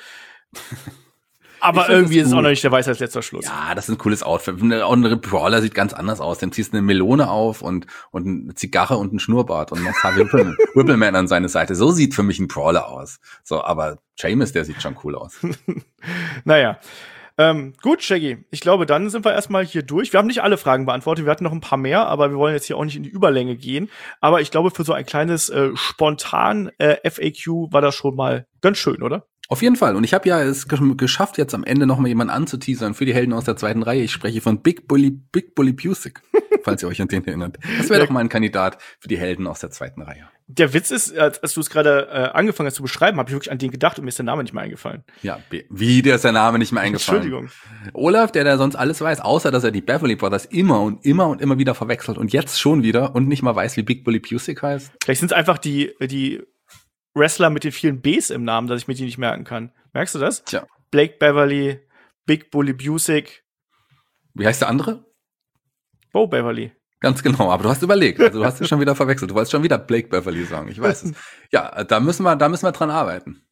Aber irgendwie ist es auch noch nicht der Weisheit letzter Schluss. Ja, das ist ein cooles Outfit. Auch ein Brawler sieht ganz anders aus. Dem ziehst du eine Melone auf und, und eine Zigarre und einen Schnurrbart und machst Whippleman, Whippleman an seine Seite. So sieht für mich ein Brawler aus. So, aber Sheamus, der sieht schon cool aus. Naja. Ähm, gut, Shaggy. Ich glaube, dann sind wir erstmal hier durch. Wir haben nicht alle Fragen beantwortet. Wir hatten noch ein paar mehr, aber wir wollen jetzt hier auch nicht in die Überlänge gehen. Aber ich glaube, für so ein kleines äh, spontan äh, F A Q war das schon mal ganz schön, oder? Auf jeden Fall. Und ich habe ja es geschafft, jetzt am Ende noch mal jemanden anzuteasern für die Helden aus der zweiten Reihe. Ich spreche von Big Bully, Big Bully Busick, falls ihr euch an den erinnert. Das wäre doch mal ein Kandidat für die Helden aus der zweiten Reihe. Der Witz ist, als, als du es gerade äh, angefangen hast zu beschreiben, habe ich wirklich an den gedacht und mir ist der Name nicht mehr eingefallen. Ja, wie, der ist der Name nicht mehr eingefallen. Entschuldigung. Olaf, der da sonst alles weiß, außer dass er die Beverly Brothers immer und immer und immer wieder verwechselt und jetzt schon wieder und nicht mal weiß, wie Big Bully Busick heißt. Vielleicht sind es einfach die, die Wrestler mit den vielen Bs im Namen, dass ich mir die nicht merken kann. Merkst du das? Tja. Blake Beverly, Big Bully Busick. Wie heißt der andere? Bo Beverly. Ganz genau, aber du hast überlegt, also du hast es schon wieder verwechselt. Du wolltest schon wieder Blake Beverly sagen, ich weiß es. Ja, da müssen wir, da müssen wir dran arbeiten.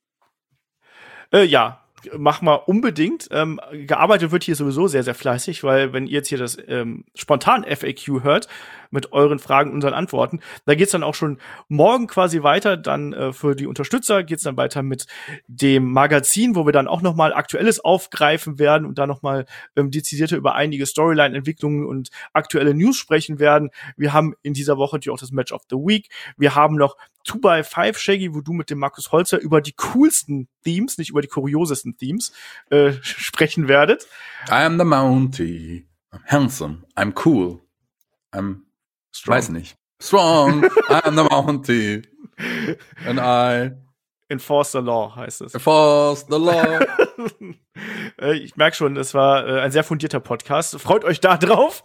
Äh, ja, mach mal unbedingt. Ähm, gearbeitet wird hier sowieso sehr, sehr fleißig, weil wenn ihr jetzt hier das ähm, spontan F A Q hört, mit euren Fragen, unseren Antworten, da geht's dann auch schon morgen quasi weiter. Dann äh, für die Unterstützer geht's dann weiter mit dem Magazin, wo wir dann auch noch mal Aktuelles aufgreifen werden und da noch mal ähm, dezidierter über einige Storyline-Entwicklungen und aktuelle News sprechen werden. Wir haben in dieser Woche natürlich auch das Match of the Week. Wir haben noch two by five, Shaggy, wo du mit dem Markus Holzer über die coolsten Themes, nicht über die kuriosesten Themes, äh, sprechen werdet. I am the Mountie. I'm handsome. I'm cool. I'm Strong. Weiß nicht. Strong. I am the Mountie. And I Enforce the Law heißt es. enforce the law. Ich merke schon, es war äh, ein sehr fundierter Podcast. Freut euch da drauf.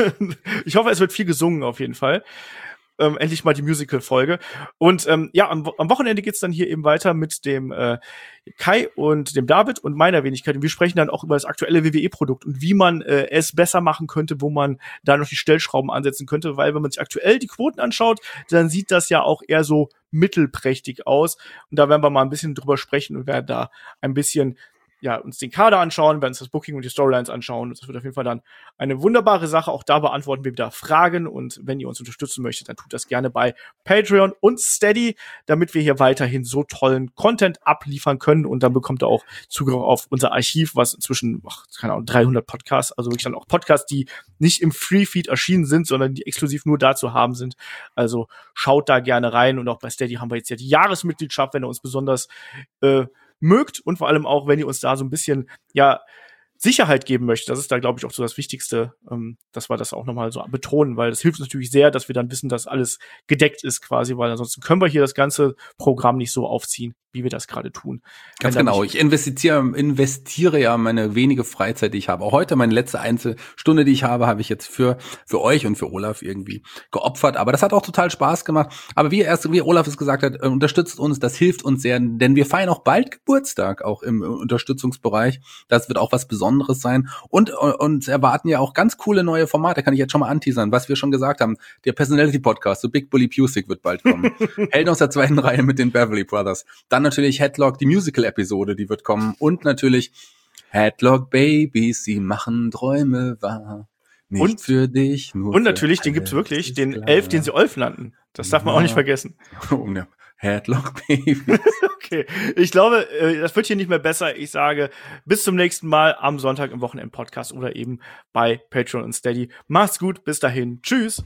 Ich hoffe, es wird viel gesungen auf jeden Fall. Ähm, endlich mal die Musical-Folge. Und ähm, ja, am, am Wochenende geht's dann hier eben weiter mit dem äh, Kai und dem David und meiner Wenigkeit. Und wir sprechen dann auch über das aktuelle W W E-Produkt und wie man äh, es besser machen könnte, wo man da noch die Stellschrauben ansetzen könnte. Weil wenn man sich aktuell die Quoten anschaut, dann sieht das ja auch eher so mittelprächtig aus. Und da werden wir mal ein bisschen drüber sprechen und werden da ein bisschen ja, uns den Kader anschauen, werden uns das Booking und die Storylines anschauen. Das wird auf jeden Fall dann eine wunderbare Sache. Auch da beantworten wir wieder Fragen. Und wenn ihr uns unterstützen möchtet, dann tut das gerne bei Patreon und Steady, damit wir hier weiterhin so tollen Content abliefern können. Und dann bekommt ihr auch Zugriff auf unser Archiv, was inzwischen, ach, keine Ahnung, dreihundert Podcasts, also wirklich dann auch Podcasts, die nicht im Free-Feed erschienen sind, sondern die exklusiv nur da zu haben sind. Also schaut da gerne rein. Und auch bei Steady haben wir jetzt ja die Jahresmitgliedschaft, wenn ihr uns besonders äh, mögt und vor allem auch, wenn ihr uns da so ein bisschen, ja, Sicherheit geben möchtet. Das ist da, glaube ich, auch so das Wichtigste, ähm, dass wir das auch nochmal so betonen, weil das hilft uns natürlich sehr, dass wir dann wissen, dass alles gedeckt ist quasi, weil ansonsten können wir hier das ganze Programm nicht so aufziehen, wie wir das gerade tun. Ganz genau. Ich investiere, investiere ja meine wenige Freizeit, die ich habe. Auch heute meine letzte Einzelstunde, die ich habe, habe ich jetzt für für euch und für Olaf irgendwie geopfert. Aber das hat auch total Spaß gemacht. Aber wie erst, wie Olaf es gesagt hat, äh, unterstützt uns. Das hilft uns sehr, denn wir feiern auch bald Geburtstag, auch im Unterstützungsbereich. Das wird auch was Besonderes sein. Und und erwarten ja auch ganz coole neue Formate. Kann ich jetzt schon mal anteasern, was wir schon gesagt haben. Der Personality Podcast, so Big Bully Busick wird bald kommen. Helden aus der zweiten Reihe mit den Beverly Brothers. Dann natürlich Headlock, die Musical-Episode, die wird kommen. Und natürlich Headlock Babies, sie machen Träume wahr. Nicht und, für dich, nur Und natürlich, den gibt's wirklich, den klar. Elf, den sie Olf nannten. Das darf man ja auch nicht vergessen. Oh, ja. Headlock Babies. Okay, ich glaube, das wird hier nicht mehr besser. Ich sage, bis zum nächsten Mal am Sonntag im Wochenend-Podcast oder eben bei Patreon und Steady. Macht's gut, bis dahin. Tschüss.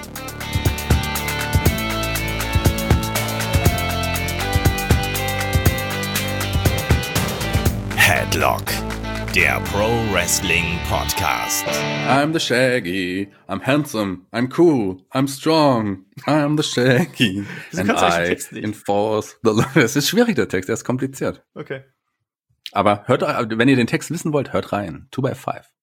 Headlock, der Pro Wrestling Podcast. I'm the Shaggy, I'm handsome, I'm cool, I'm strong, I'm the Shaggy. And I enforce the law. Das ist schwierig, der Text, der ist kompliziert. Okay. Aber hört, wenn ihr den Text wissen wollt, hört rein. two by five.